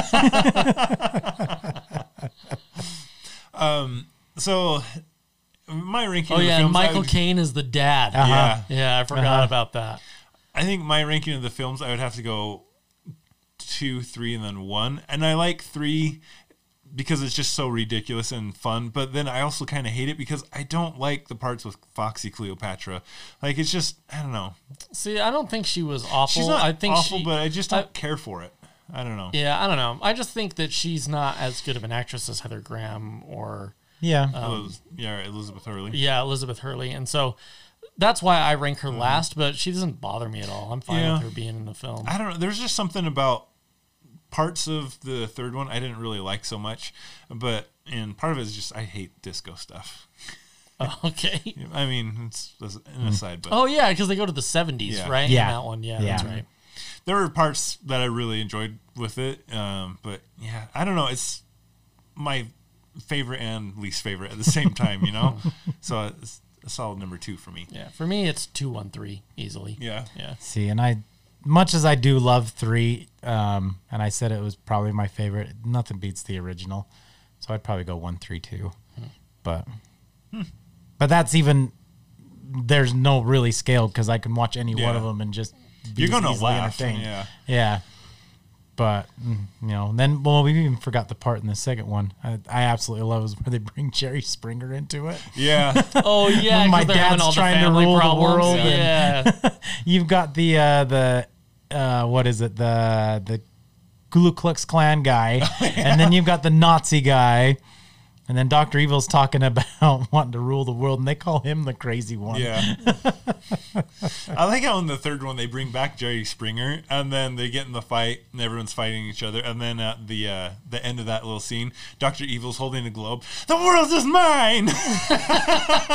um. So my ranking. Oh of the yeah, and films, I Michael would- Caine is the dad. Uh-huh. Yeah. Yeah, I forgot Uh-huh. about that. I think my ranking of the films, I would have to go two, three, and then one. And I like three because it's just so ridiculous and fun. But then I also kind of hate it because I don't like the parts with Foxy Cleopatra. Like it's just, I don't know. See, I don't think she was awful. She's not I think awful, she, but I just don't I- care for it. I don't know. Yeah, I don't know. I just think that she's not as good of an actress as Heather Graham or Yeah. Eliz- yeah, Elizabeth Hurley. yeah Elizabeth Hurley, and so that's why I rank her last. But she doesn't bother me at all. I'm fine Yeah. with her being in the film. I don't know. There's just something about parts of the third one I didn't really like so much, but and part of it is just I hate disco stuff. Oh, okay. I mean, it's, it's an aside, but Oh yeah, because they go to the seventies, Yeah. right? Yeah. In that one, yeah, Yeah. that's right. there were parts that I really enjoyed with it. Um, but yeah, I don't know. It's my favorite and least favorite at the same time, you know? So it's a solid number two for me. Yeah, for me it's two one three easily. Yeah. Yeah. See, and I, much as I do love three, um, and I said it was probably my favorite, nothing beats the original. So I'd probably go one, three, two. But, but that's even, there's no really scale because I can watch any one Yeah. of them and just be You're gonna easily laugh. entertained. Yeah. Yeah. But, mm, you know, then, well, we even forgot the part in the second one. I, I absolutely love is where they bring Jerry Springer into it. Yeah. Oh yeah, My 'cause they're having dad's all the trying to family rule the problems. world Yeah. You've got the, uh, the, uh, what is it? The, the Ku Klux Klan guy. And then you've got the Nazi guy. And then Doctor Evil's talking about wanting to rule the world, and they call him the crazy one. Yeah. I like how in the third one they bring back Jerry Springer, and then they get in the fight, and everyone's fighting each other. And then at the uh, the end of that little scene, Doctor Evil's holding a globe. The world is mine.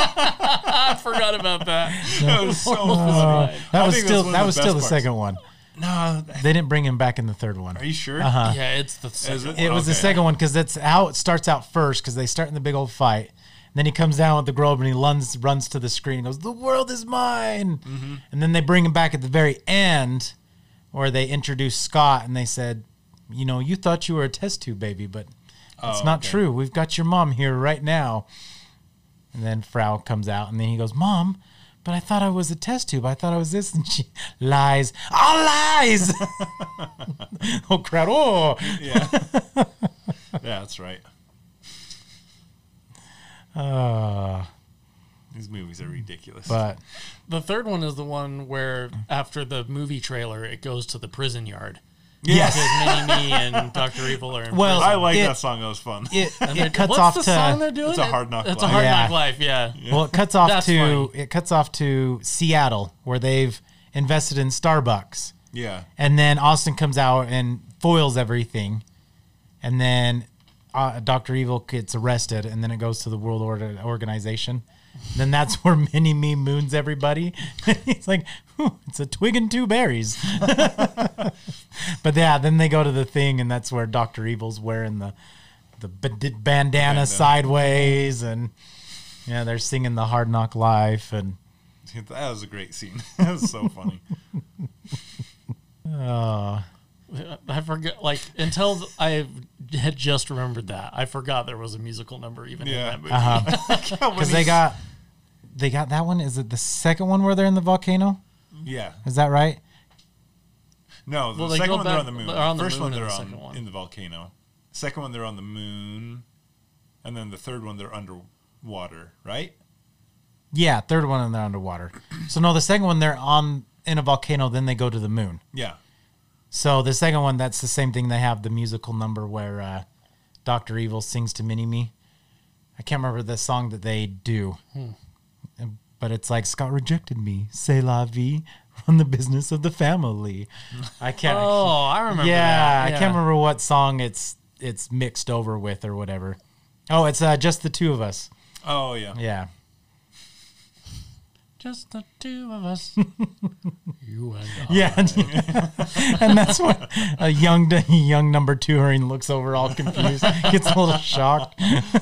I forgot about that. That was so Uh, funny. that I was think still that's one that of was the still the best parts. second one. No, They didn't bring him back in the third one. are you sure? Uh-huh. Yeah, it's the second. it? It was the Okay. second one because that's how it starts out first because they start in the big old fight. And then he comes down with the globe and he runs, runs to the screen and goes, "The world is mine." Mm-hmm. And then they bring him back at the very end where they introduce Scott and they said, "You know, you thought you were a test tube baby, but it's Oh, not okay. true. We've got your mom here right now." And then Frau comes out and then he goes, "Mom, but I thought I was a test tube. I thought I was this." And she lies. All lies. Oh, crowd. Oh. Yeah. Yeah, that's right. Uh, These movies are ridiculous. but The third one is the one where after the movie trailer, it goes to the prison yard. yes. Because Mini Me and Doctor Evil are in Well, prison. I like it- that song. That was fun. It, And they're- it cuts what's off the to song they're doing? It's a Hard Knock It's a Life. hard Yeah. knock life. Yeah. well, it cuts off That's to funny. it cuts off to Seattle where they've invested in Starbucks, Yeah. and then Austin comes out and foils everything, and then uh, Doctor Evil gets arrested, and then it goes to the World Order Organization. Then that's where Mini Me moons everybody. He's like, "Whew, it's a twig and two berries." But yeah, then they go to the thing, and that's where Doctor Evil's wearing the the b- bandana, Bandana. sideways, and yeah, they're singing the Hard Knock Life, and That was a great scene. That was so funny. uh, I forget, like, until I had just remembered that, I forgot there was a musical number even Yeah. in that movie. uh because they got they got that one. Is it the second one where they're in the volcano? Yeah. Is that right? No, the Well, they second go one they're back- on the moon. they're on the First moon one in they're the on second one. in the volcano. Second one they're on the moon, and then the third one they're underwater. Right? Yeah, third one and they're underwater. So no, the second one they're on in a volcano, then they go to the moon. Yeah. So the second one, that's the same thing. They have the musical number where uh, Doctor Evil sings to Mini Me. I can't remember the song that they do, but it's like Scott rejected me. C'est la vie, run the business of the family. I can't. Oh, I remember yeah, that. I can't remember what song it's it's mixed over with or whatever. Oh, it's uh, just the two of us. Oh yeah. Yeah. Just the two of us. You and I. Yeah, and that's when a young young number two Hurring looks over all confused, gets a little shocked.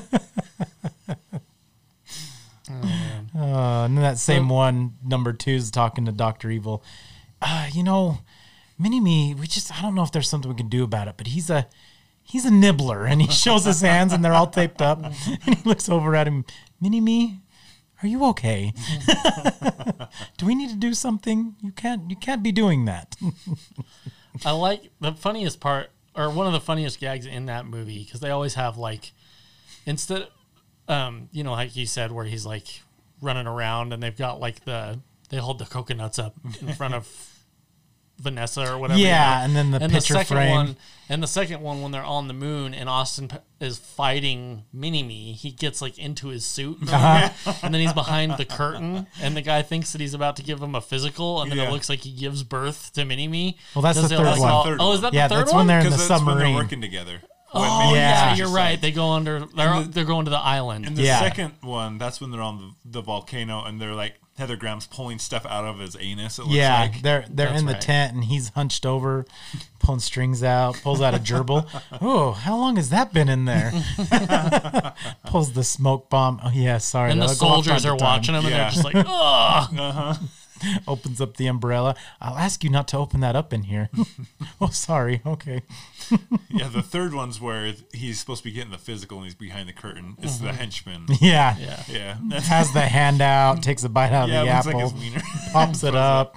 Uh, and then that same one, number two, is talking to Doctor Evil. Uh, you know, Mini Me, we just I don't know if there's something we can do about it, but he's a he's a nibbler, and he shows his hands, and they're all taped up, and he looks over at him. Mini Me, are you okay? Do we need to do something? You can't you can't be doing that. I like the funniest part, or one of the funniest gags in that movie, because they always have, like, instead, um, you know, like you said, where he's like running around and they've got like the, they hold the coconuts up in front of Vanessa or whatever. Yeah, you know? and then the and picture the second frame. one, and the second one when they're on the moon and Austin p- is fighting Mini Me, he gets like into his suit, Uh-huh. and then he's behind the curtain, and the guy thinks that he's about to give him a physical, and then Yeah. it looks like he gives birth to Mini Me. Well, that's Does the it third like one. all- Third oh, one. is that Yeah, the third that's one? when they're in the Because that's when they're submarine. working together. Oh, When Mini yeah. switches you're sides. right. They go under. They're And the- they're going to the island. In the Yeah. second one, that's when they're on the, the volcano and they're like Heather Graham's pulling stuff out of his anus. It looks Yeah, like. they're they're That's in the right. tent and he's hunched over, pulling strings out, pulls out a gerbil. Oh, how long has that been in there? Pulls the smoke bomb. Oh yeah, sorry. and the that'll go off soldiers time are to time. watching them, and Yeah. they're just like, "Oh, Opens up the umbrella. I'll ask you not to open that up in here. Oh, sorry. Okay. Yeah, the third one's where he's supposed to be getting the physical and he's behind the curtain. It's the henchman. Yeah. yeah." Yeah. That's, Has the hand out, takes a bite out of yeah, the it looks apple, like his wiener. pops it up.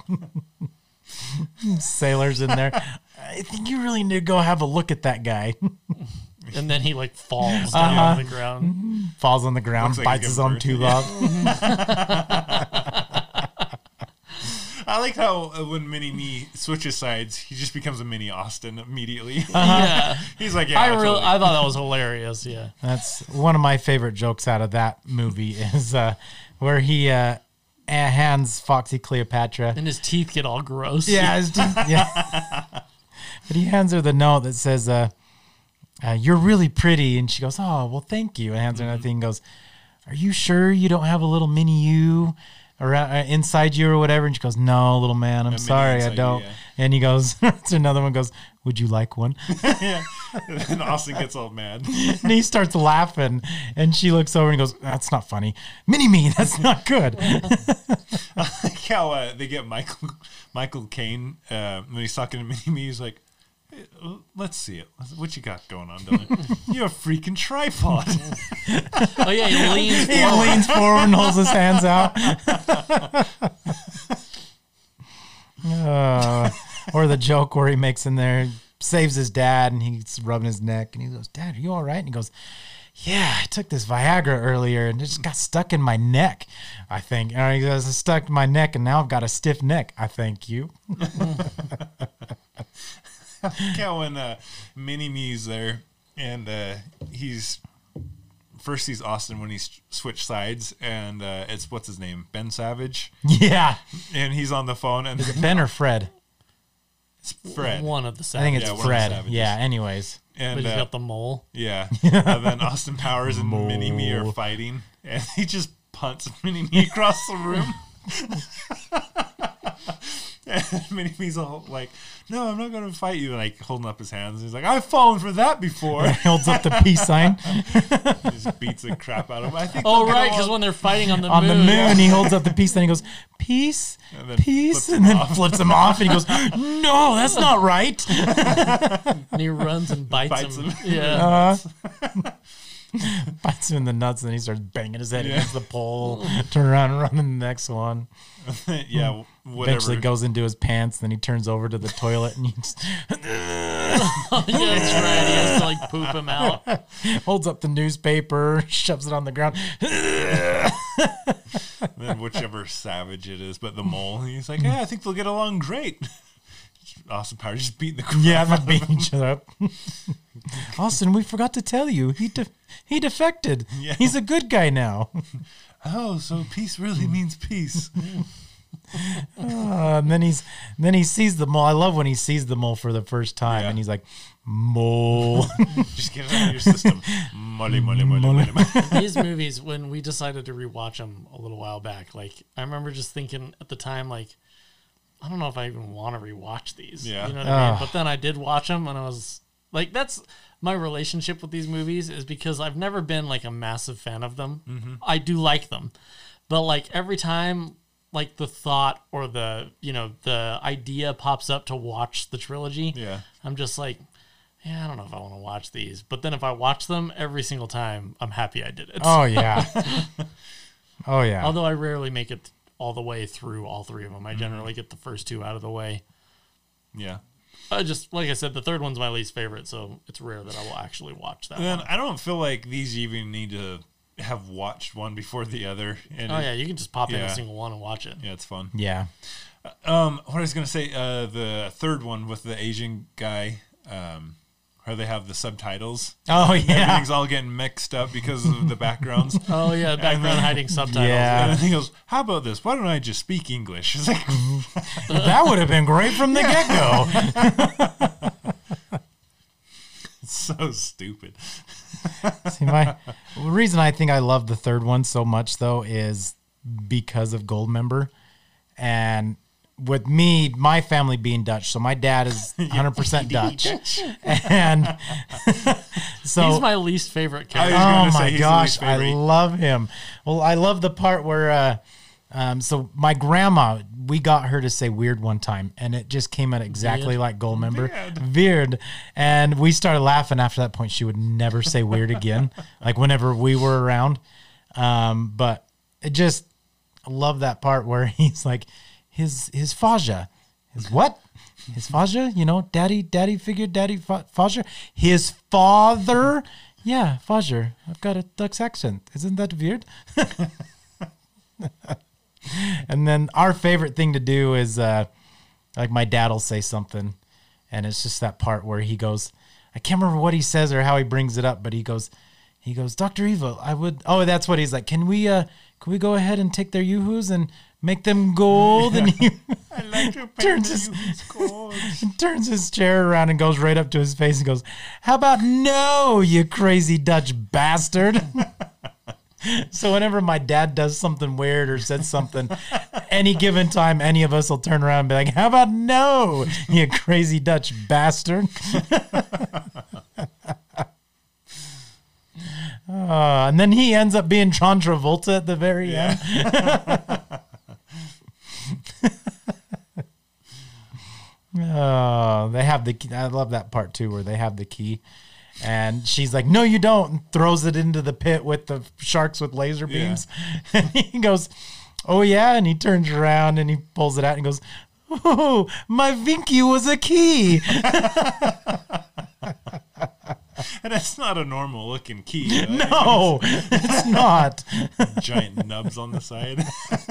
Sailors in there. I think you really need to go have a look at that guy. And then he like falls down Uh-huh. on the ground. Falls on the ground, Looks like bites he his gave own birth. tube Yeah. off. I like how uh, when Mini Me switches sides, he just becomes a Mini Austin immediately. Yeah, He's like, yeah, I totally. really, I thought that was hilarious. Yeah, That's one of my favorite jokes out of that movie is uh, where he uh, hands Foxy Cleopatra. and his teeth get all gross. Yeah, his teeth- yeah. But he hands her the note that says, uh, uh, "You're really pretty," and she goes, "Oh, well, thank you." And hands her another thing and goes, "Are you sure you don't have a little mini you around uh, inside you or whatever?" And she goes, "No, little man, I'm mini sorry, I inside you, don't." yeah. And he goes, to another one goes, would you like one? yeah. And Austin gets all mad. And he starts laughing. And she looks over and goes, that's not funny. Mini-me, that's not good. I like how uh, they get Michael Michael Caine uh, when he's talking to Mini-Me. He's like, hey, let's see it. What you got going on, Dylan? You're a freaking tripod. Oh yeah, he leans He forward. leans forward and holds his hands out. Uh, or the joke where he makes in there, saves his dad, and he's rubbing his neck, and he goes, Dad, are you all right? And he goes, yeah, I took this Viagra earlier, and it just got stuck in my neck, I think. And he goes, it stuck in my neck, and now I've got a stiff neck, I thank you. Yeah, when uh, Mini-Me's there, and uh, he's first sees Austin when he's switched sides, and uh, it's what's his name, Ben Savage, Yeah. and he's on the phone, and Is it Ben or Fred? it's Fred, One of the I think it's Yeah, one of the Fred. savages. Yeah, anyways. But and he's uh, got the mole. yeah, and then Austin Powers and Mole. Mini-Me are fighting, and he just punts Mini-Me across the room. And Mini-Me's all like, no, I'm not going to fight you. Like, holding up his hands. He's like, I've fallen for that before. He holds up the peace sign. He just beats the crap out of him. I think Oh they'll get right, because along. when they're fighting on the On moon, the moon, he holds up the peace sign. He goes, peace, And then peace, flips and him then off. flips him off. And he goes, no, that's not right. and he runs and bites, Bites him. him. Yeah. Uh, bites him in the nuts, and then he starts banging his head Yeah. against the pole. Turn around and run to the next one. yeah, whatever. Eventually goes into his pants. Then he turns over to the toilet and he just Yeah, that's right. He has to like poop him out. holds up the newspaper, shoves it on the ground. And then whichever savage it is, but the mole, he's like, yeah, I think they'll get along great. Austin Powers just beating the crap Yeah, out they're of beating him. each other up. Austin, we forgot to tell you. He de- he defected. Yeah. He's a good guy now. Oh, so peace really means peace. Uh, and then he's then he sees the mole. I love when he sees the mole for the first time, Yeah. and he's like, mole. Just get it out of your system. Molly, molly, molly, molly, molly. These movies, when we decided to rewatch them a little while back, like I remember just thinking at the time, like I don't know if I even want to rewatch these. Yeah. You know what I mean? Ugh. But then I did watch them, and I was like, that's my relationship with these movies is because I've never been like a massive fan of them. Mm-hmm. I do like them, but like every time, like the thought or the you know the idea pops up to watch the trilogy, Yeah. I'm just like, yeah, I don't know if I want to watch these. But then if I watch them every single time, I'm happy I did it. Oh yeah. Oh yeah. Although I rarely make it all the way through all three of them. I Mm-hmm. generally get the first two out of the way. Yeah. I just, like I said, the third one's my least favorite, so it's rare that I will actually watch that And then one. I don't feel like these even need to have watched one before the other. And Oh, it- yeah, you can just pop in yeah. a single one and watch it. yeah, it's fun. yeah. Um, what I was gonna say, uh, the third one with the Asian guy, um, where they have the subtitles. Oh yeah. Everything's all getting mixed up because of the backgrounds. Oh, yeah, background hiding subtitles. Yeah. And then he goes, "How about this? Why don't I just speak English?" It's like, That would have been great from the get go. it's so stupid. See, my the reason I think I love the third one so much though is because of Goldmember, and with me, my family being Dutch, so my dad is one hundred percent Dutch, and so He's my least favorite I was character. oh gonna say my he's the gosh, least I favorite. love him. Well, I love the part where, uh, um, so my grandma, we got her to say weird one time, and it just came out exactly Weird. like Goldmember, Weird. weird, and we started laughing. After that point, she would never say weird again, like whenever we were around. Um, but it just, I love that part where he's like, his his Faja, his what? His Faja, you know, daddy, daddy figured, daddy fa- Faja. His father, yeah, Faja. I've got a Dutch accent. Isn't that weird? And then our favorite thing to do is, uh, like my dad will say something, and it's just that part where he goes, I can't remember what he says or how he brings it up, but he goes, he goes, Doctor Evil, I would. Oh, that's what he's like. Can we, uh, can we go ahead and take their yoo-hoos and make them gold? And he I like to Turns his- turns his chair around and goes right up to his face and goes, how about no, you crazy Dutch bastard? So whenever my dad does something weird or says something, any given time, any of us will turn around and be like, how about no, you crazy Dutch bastard. Uh, and then he ends up being John Travolta at the very Yeah. end. Oh, they have the key. I love that part too, where they have the key. And she's like, no, you don't. And throws it into the pit with the sharks with laser Yeah. beams. And he goes, oh, yeah. And he turns around and he pulls it out and goes, oh, my Vinky was a key. And it's not a normal looking key. right? No, it's not. Giant nubs on the side.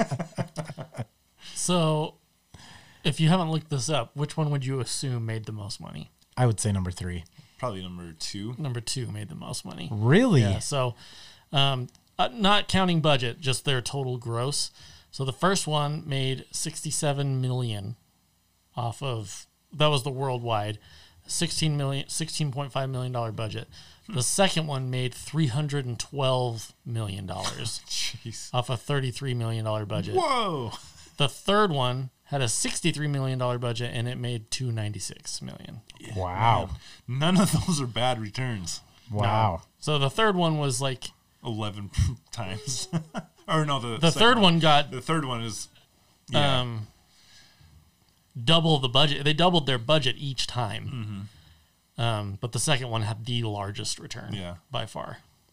So, if you haven't looked this up, which one would you assume made the most money? I would say number three. Probably number two. Number two made the most money. Really? Yeah. So, um, uh, not counting budget, just their total gross. So the first one made sixty-seven million off of that was the worldwide sixteen million, sixteen point five million dollar budget. The second one made three hundred twelve million dollars Jeez. off a thirty-three million dollar budget. Whoa. The third one had a sixty-three million dollar budget and it made two hundred ninety-six million dollars. Wow. None of those are bad returns. Wow. So the third one was like eleven times. Or no, the the second third one got The third one is yeah. um, double the budget. They doubled their budget each time. Mm-hmm. Um, but the second one had the largest return Yeah. by far.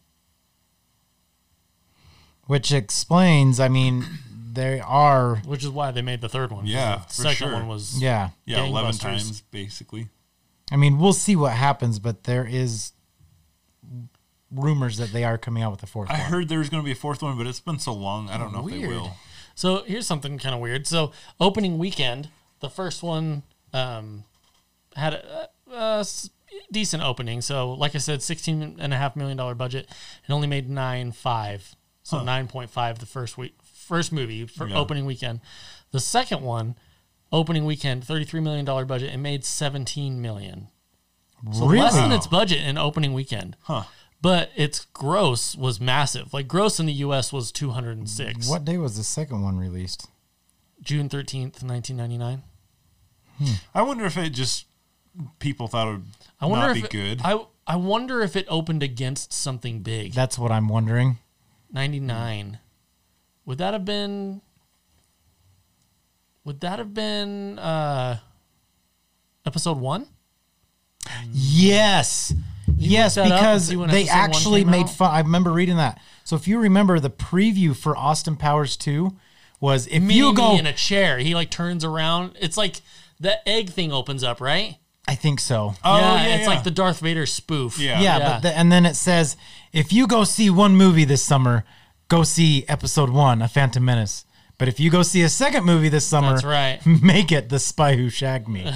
Which explains, I mean, they are, Which is why they made the third one. 'cause Yeah, The for second sure. one was yeah. yeah, eleven gangbusters. times basically. I mean, we'll see what happens, but there is rumors that they are coming out with a fourth I one. heard there was going to be a fourth one, but it's been so long. I don't know if they Weird. will. So here's something kind of weird. So opening weekend, the first one um, had a, a s- decent opening. So like I said, sixteen and a half million dollar budget. It only made nine five. So Huh. nine point five the first week, first movie for Yeah. opening weekend. The second one, opening weekend, thirty-three million dollar budget. It made seventeen million. So Really? less than Wow. its budget in opening weekend. Huh. But its gross was massive. Like gross in the U S was two hundred six. What day was the second one released? June thirteenth, nineteen ninety-nine. I wonder if it just people thought it would I wonder not if be it- good. I I wonder if it opened against something big. That's what I'm wondering. ninety-nine. Would that have been Would that have been uh episode one? Yes. Yes, look that up and because see when they episode one actually came made out? fun. I remember reading that. So if you remember, the preview for Austin Powers two was if Mini you go. me in a chair. He like turns around. It's like the egg thing opens up, right? I think so. Oh, yeah, yeah, it's yeah. like the Darth Vader spoof. Yeah. Yeah, Yeah. but the, and then it says if you go see one movie this summer, go see episode one, A Phantom Menace. But if you go see a second movie this summer, That's right. make it The Spy Who Shagged Me.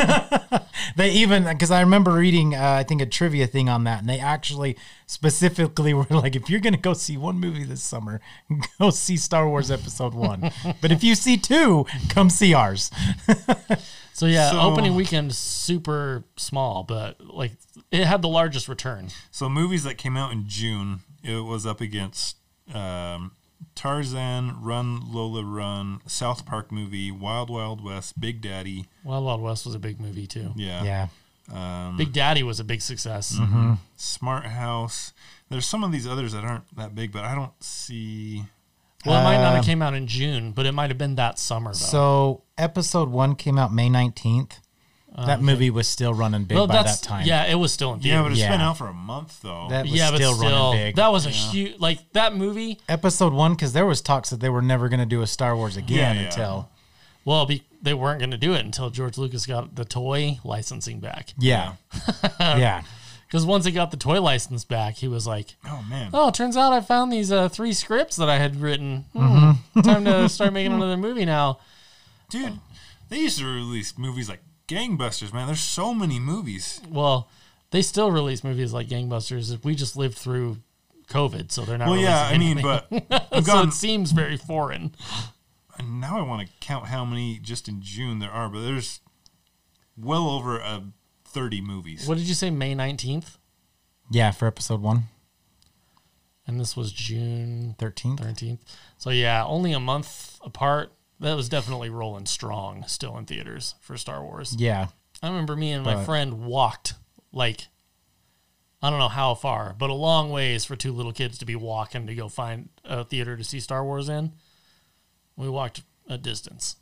They even, because I remember reading, uh, I think, a trivia thing on that, and they actually specifically were like, if you're going to go see one movie this summer, go see Star Wars Episode one. But if you see two, come see ours. So yeah, So- opening weekend super small, but like it had the largest return. So movies that came out in June, it was up against um, Tarzan, Run Lola Run, South Park movie, Wild Wild West, Big Daddy. Wild Wild West was a big movie too. Yeah. Yeah. Um, Big Daddy was a big success. Smart House. There's some of these others that aren't that big, but I don't see. Well, it might not Um, have came out in June, but it might have been that summer though. So episode one came out May nineteenth. That movie was still running big well, by that's that time. yeah, it was still in Yeah, but theaters. it's been Yeah. out for a month though. That was yeah, but still, still, running big. that was a huge like that movie. Episode one, because there was talks that they were never going to do a Star Wars again Yeah, yeah. until Well, be, they weren't going to do it until George Lucas got the toy licensing back. yeah, yeah. Because once he got the toy license back, he was like, oh man. "Oh, it turns out I found these uh, three scripts that I had written. Hmm, Mm-hmm. Time to start making another movie now." Dude, they used to release movies like gangbusters, man. There's so many movies. Well, they still release movies like Gangbusters. We just lived through COVID, so they're not. Well, yeah, I releasing mean, anything. but I've so gone, it seems very foreign. and now I want to count how many just in June there are, but there's well over uh, thirty movies. What did you say? May nineteenth. Yeah, for episode one. and this was June thirteenth. thirteenth. So yeah, only a month apart. That was definitely rolling strong still in theaters for Star Wars. Yeah. I remember me and my But- friend walked like, I don't know how far, but a long ways for two little kids to be walking to go find a theater to see Star Wars in. We walked a distance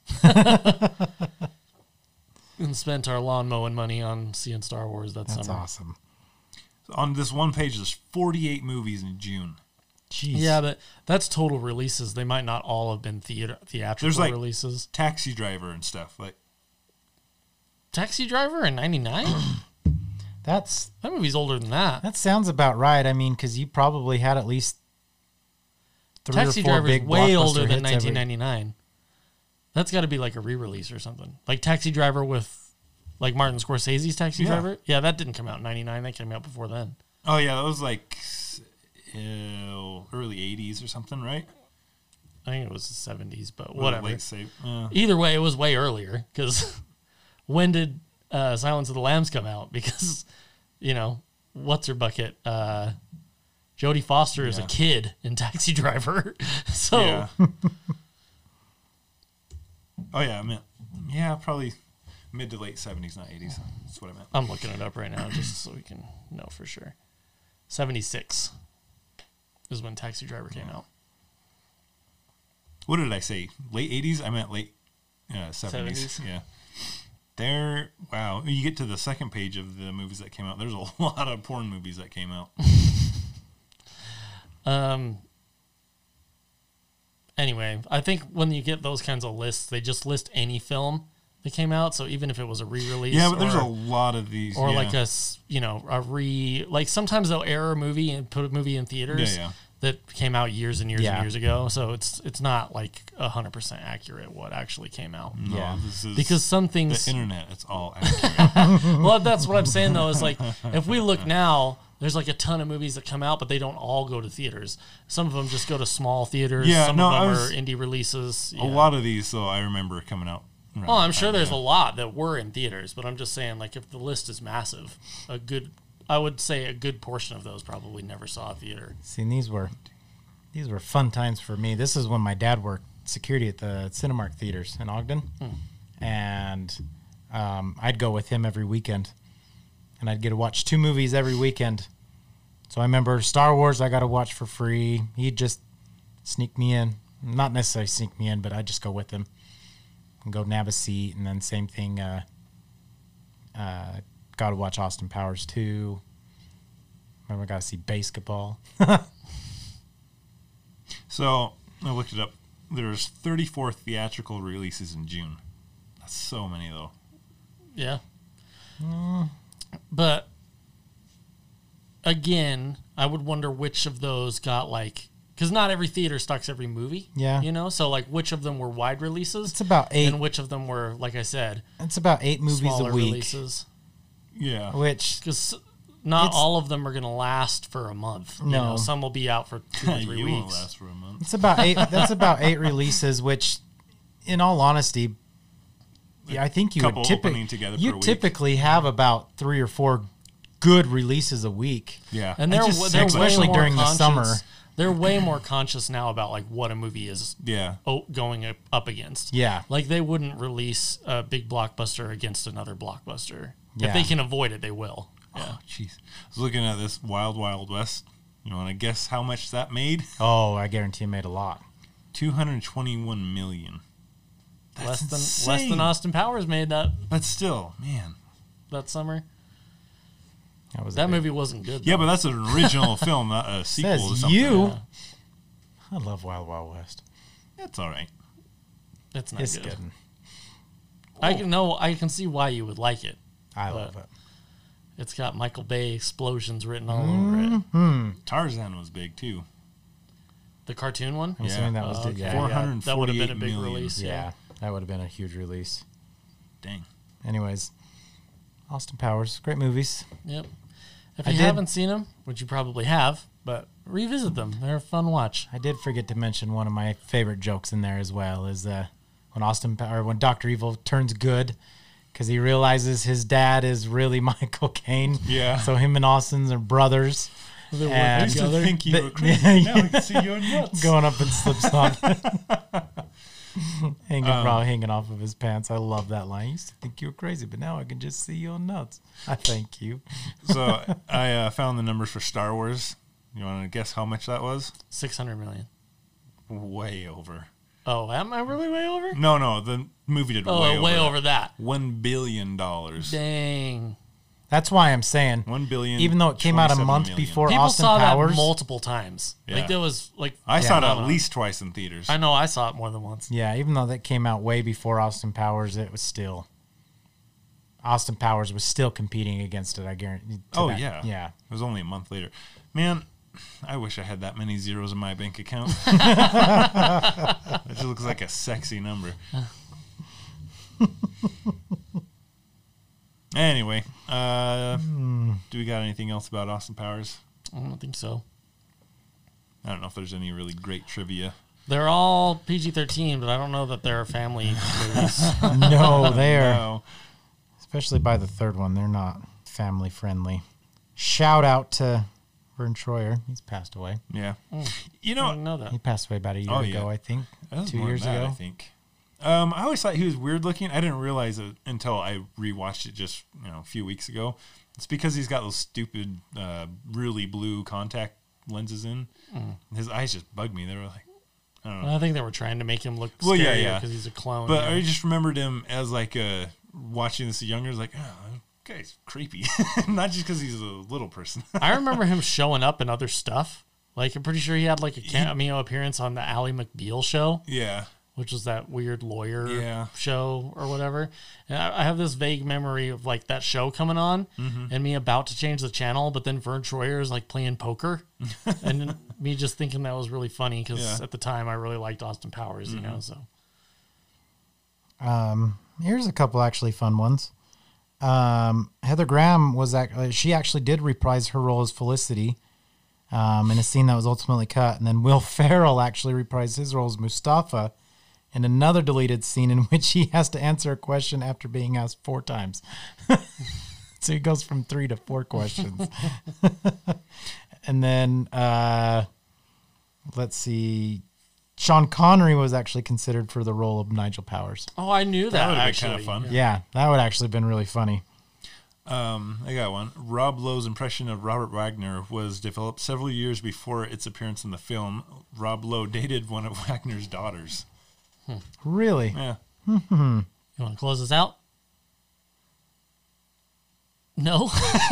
and spent our lawn mowing money on seeing Star Wars that That's summer. awesome. So on this one page, there's forty-eight movies in June. Jeez. Yeah, but that's total releases. They might not all have been theater theatrical There's, like- releases. Taxi Driver and stuff. Like, Taxi Driver in ninety-nine? That's That movie's older than that. that sounds about right. I mean, because you probably had at least three Taxi or four Driver's big way blockbuster older than hits every- nineteen ninety-nine. That's got to be like a re-release or something. Like Taxi Driver with like Martin Scorsese's Taxi Yeah. Driver. Yeah, that didn't come out in ninety-nine. That came out before then. oh yeah, that was like uh, early eighties or something, right? I think it was the seventies, but Or whatever. Late say, uh, Either way, it was way earlier because when did uh, Silence of the Lambs come out? Because, you know, what's her bucket? Uh, Jodie Foster is a Yeah. kid in Taxi Driver. so, yeah. oh yeah, I meant yeah, probably mid to late seventies, not eighties. That's what I meant. I'm looking it up right now just so we can know for sure. seventy-six is when Taxi Driver came out. What did I say? Late eighties? I meant late uh, seventies. seventies. Yeah. There, wow. You get to the second page of the movies that came out. There's a lot of porn movies that came out. Um. Anyway, I think when you get those kinds of lists, they just list any film that came out. So even if it was a re-release, Yeah, but there's or, a lot of these. or yeah. like a s- you know a re like sometimes they'll air a movie and put a movie in theaters Yeah, yeah. that came out years and years Yeah. and years ago. So it's it's not like a hundred percent accurate what actually came out. No, Yeah. this is Because some the things, internet. It's all accurate. well, that's what I'm saying though. Is like if we look now, there's like a ton of movies that come out, but they don't all go to theaters. Some of them just go to small theaters. Yeah, some no, of I them was- are indie releases. A Yeah. lot of these, though, I remember coming out. around Oh, I'm that sure time, there's yeah. a lot that were in theaters, but I'm just saying, like, if the list is massive, a good, I would say a good portion of those probably never saw a theater. See, and these were these were fun times for me. This is when my dad worked security at the Cinemark theaters in Ogden, and um, I'd go with him every weekend, and I'd get to watch two movies every weekend. So I remember Star Wars I got to watch for free. He'd just sneak me in, not necessarily sneak me in, but I'd just go with him and go nab a seat, and then same thing. Uh, uh, got to watch Austin Powers two. Remember, got to see basketball. So I looked it up. There's thirty-four theatrical releases in June. That's so many, though. Yeah. But again, I would wonder which of those got like, because not every theater stocks every movie. Yeah. You know, so like which of them were wide releases It's about eight. and which of them were, like I said, It's about eight movies smaller a week, releases. Yeah. which Because not It's- all of them are going to last for a month. You No. know, some will be out for two or three you won't weeks. last for a month. it's about eight. That's about eight releases. Which, in all honesty, yeah, I think you Couple would typically opening together per you week. typically have about three or four good releases a week. Yeah. And I they're, just- they're especially way more during the conscious- summer. They're way more conscious now about like what a movie is Yeah. o- going up- up against. Yeah. Like they wouldn't release a big blockbuster against another blockbuster. Yeah. If they can avoid it, they will. Yeah. Oh, jeez. I was looking at this Wild Wild West. You want to guess how much that made? Oh, I guarantee it made a lot. two hundred twenty-one million. That's less than less insane. than Austin Powers made that But still, man. that summer. That was a That big- movie wasn't good. Yeah, though. but that's an original film, not a sequel Says to something. you. Yeah. I love Wild Wild West. That's all right. It's not It's good. good. I can know. I can see why you would like it. I But- love it. It's got Michael Bay explosions written all over it. Hmm. Tarzan was big too. The cartoon one. I'm assuming that was Oh, the okay. yeah, Four yeah, hundred that would have been a forty-eight big million. release. yeah. That would have been a huge release. Dang. Anyways, Austin Powers, great movies. Yep. If I you did- haven't seen them, which you probably have, but revisit them. They're a fun watch. I did forget to mention one of my favorite jokes in there as well is uh, when Austin or when Doctor Evil turns good because he realizes his dad is really Michael Caine. Yeah. So him and Austin's are brothers, They work And- I used to together. think you The- were crazy. Now I can see your nuts. going up in slipstop. hanging, Um, probably hanging off of his pants. I love that line. I used to think you were crazy, but now I can just see your nuts. I thank you. So I uh, found the numbers for Star Wars. You want to guess how much that was? Six hundred million. Way over. Oh, am I really way over? No, no, the movie did Oh, way, way, over. over that. One billion dollars. Dang. That's why I'm saying, One billion. even though it came out a twenty-seven month million. before People Austin saw Powers, that multiple times. Yeah. Like there was like I saw it Yeah. at least twice in theaters. I know I saw it more than once. yeah, even though that came out way before Austin Powers, it was still Austin Powers was still competing against it. I guarantee. to Oh that- yeah, yeah. It was only a month later. Man, I wish I had that many zeros in my bank account. That just looks like a sexy number. Anyway, uh, do we got anything else about Austin Powers? I don't think so. I don't know if there's any really great trivia. They're all P G thirteen, but I don't know that they're family movies. No, they're No. especially by the third one, they're not family friendly. Shout out to Vern Troyer. He's passed away. Yeah. You I didn't know, know that. He passed away about a year Oh, ago, yeah. I think. that was Two more than years that, ago. I think. Um, I always thought he was weird looking. I didn't realize it until I rewatched it just you know a few weeks ago. It's because he's got those stupid, uh, really blue contact lenses in. Mm. His eyes just bugged me. They were like, I don't know. I think they were trying to make him look Well, yeah, scarier yeah. because he's a clone. But yeah. I just remembered him as like a watching this younger. Like, oh, that guy's creepy. Not just because he's a little person. I remember him showing up in other stuff. Like I'm pretty sure he had like a cameo appearance on the Ally McBeal show, Yeah. which was that weird lawyer Yeah. show or whatever. And I, I have this vague memory of like that show coming on Mm-hmm. and me about to change the channel, but then Vern Troyer is like playing poker, and then me just thinking that was really funny because Yeah. at the time I really liked Austin Powers, you know. So Um, here's a couple actually fun ones. Um, Heather Graham was actually, she actually did reprise her role as Felicity um, in a scene that was ultimately cut. And then Will Ferrell actually reprised his role as Mustafa in another deleted scene in which he has to answer a question after being asked four times. So he goes from three to four questions. And then, uh, let's see, Sean Connery was actually considered for the role of Nigel Powers. oh, I knew that, That would've been actually. kinda fun. Yeah. Yeah, that would actually been really funny. Um, I got one. Rob Lowe's impression of Robert Wagner was developed several years before its appearance in the film. Rob Lowe dated one of Wagner's daughters. Really? Yeah. You want to close this out? No.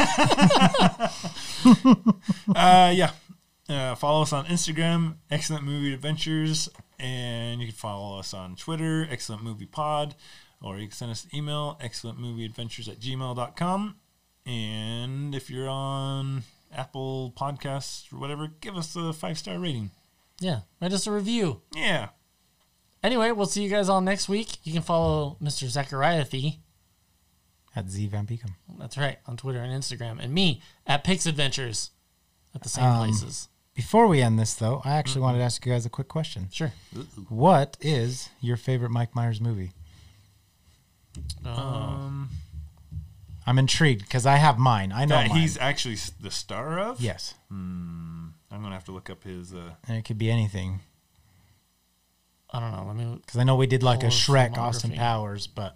Uh, yeah. Uh, follow us on Instagram, Excellent Movie Adventures, and you can follow us on Twitter, Excellent Movie Pod, or you can send us an email, excellentmovieadventures at gmail dot com. And if you're on Apple Podcasts or whatever, give us a five-star rating. Yeah, write us a review. Yeah. Anyway, we'll see you guys all next week. You can follow Mister Zachariah Thee. At Z Van Beekum. That's right, on Twitter and Instagram, and me at Pix Adventures at the same Um, places. Before we end this, though, I actually wanted to ask you guys a quick question. Sure. What is your favorite Mike Myers movie? Oh. Um, I'm intrigued because I have mine. I know that mine. he's actually s- the star of? Yes, I'm going to have to look up his... Uh, and it could be anything. I don't know. Let me. Because I know we did like a Or Shrek Austin filmography. Powers, but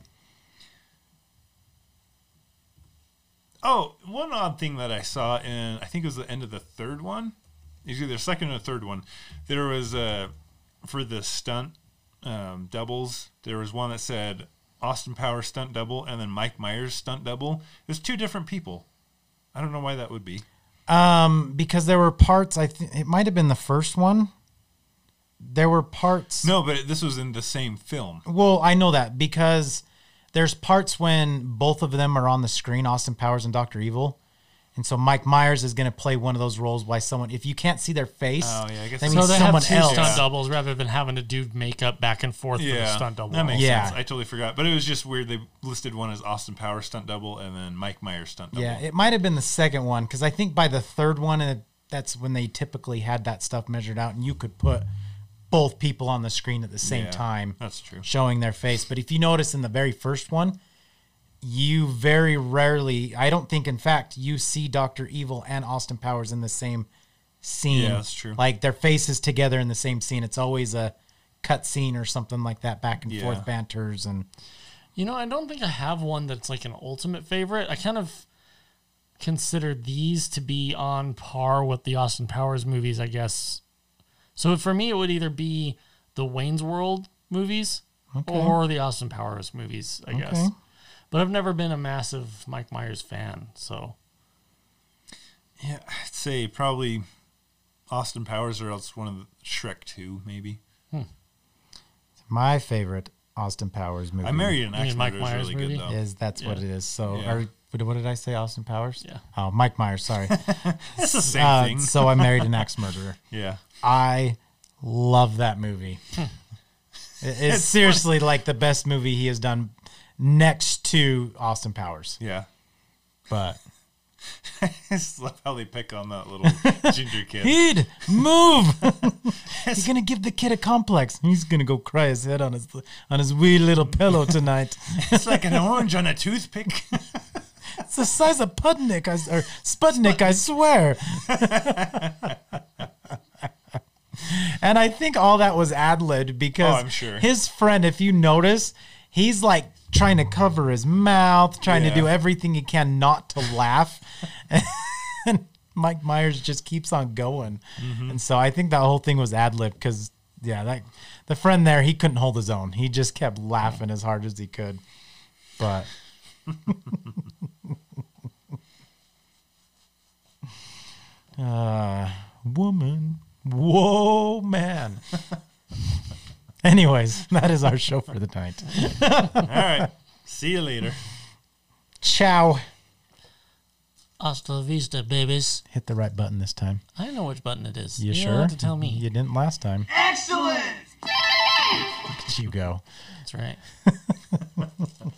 Oh, one odd thing that I saw in, I think it was the end of the third one. It was either second or third one. There was a, for the stunt um, doubles, there was one that said Austin Powers stunt double and then Mike Myers stunt double. There's two different people. I don't know why that would be. um, because there were parts. I think it might have been the first one. There were parts. No, but it, this was in the same film. Well, I know that because there's parts when both of them are on the screen, Austin Powers and Doctor Evil. And so Mike Myers is going to play one of those roles by someone. If you can't see their face, Oh, yeah, I guess that so. means So they someone have two else. stunt Yeah. doubles rather than having to do makeup back and forth for the Yeah, stunt double. that makes Yeah. sense. I totally forgot. But it was just weird. They listed one as Austin Powers stunt double and then Mike Myers stunt double. Yeah, it might have been the second one because I think by the third one, uh, that's when they typically had that stuff measured out, and you could put both people on the screen at the same Yeah, time, that's true. showing their face. But if you notice in the very first one, you very rarely, I don't think, in fact, you see Doctor Evil and Austin Powers in the same scene. Yeah, that's true. Like their faces together in the same scene. It's always a cut scene or something like that, back and Yeah. forth banters. And You know, I don't think I have one that's like an ultimate favorite. I kind of consider these to be on par with the Austin Powers movies, I guess. So for me, it would either be the Wayne's World movies Okay. or the Austin Powers movies, I guess. Okay. But I've never been a massive Mike Myers fan, so Yeah, I'd say probably Austin Powers or else one of the Shrek two, maybe. my favorite Austin Powers movie I Married an You mean Axe Mike Murderer is Myers really movie? good, though. is that's what Yeah. it is. So, Yeah. or, what what did I say? Austin Powers? yeah. Oh, Mike Myers. Sorry. It's the same Uh, thing. so I Married an Axe Murderer. Yeah. I love that movie. It- it's, It's seriously like the best movie he has done next to Austin Powers. Yeah. But I just love how they pick on that little ginger kid. He'd move. You're gonna give the kid a complex. He's gonna go cry his head on his on his wee little pillow tonight. It's like an orange on a toothpick. It's the size of Pudnik, I, s- or Sputnik, I swear. And I think all that was ad-libbed because Oh, I'm sure. his friend, if you notice, he's like trying to cover his mouth, trying to Yeah. do everything he can not to laugh. And Mike Myers just keeps on going. Mm-hmm. And so I think that whole thing was ad-libbed because, yeah, that the friend there, he couldn't hold his own. He just kept laughing as hard as he could. But... Uh, woman. Whoa, man. Anyways, that is our show for the night. All right. See you later. Ciao. Hasta la vista, babies. Hit the right button this time. I know which button it is. You, don't sure? have to tell me. You didn't last time. Excellent! Look at you go. That's right.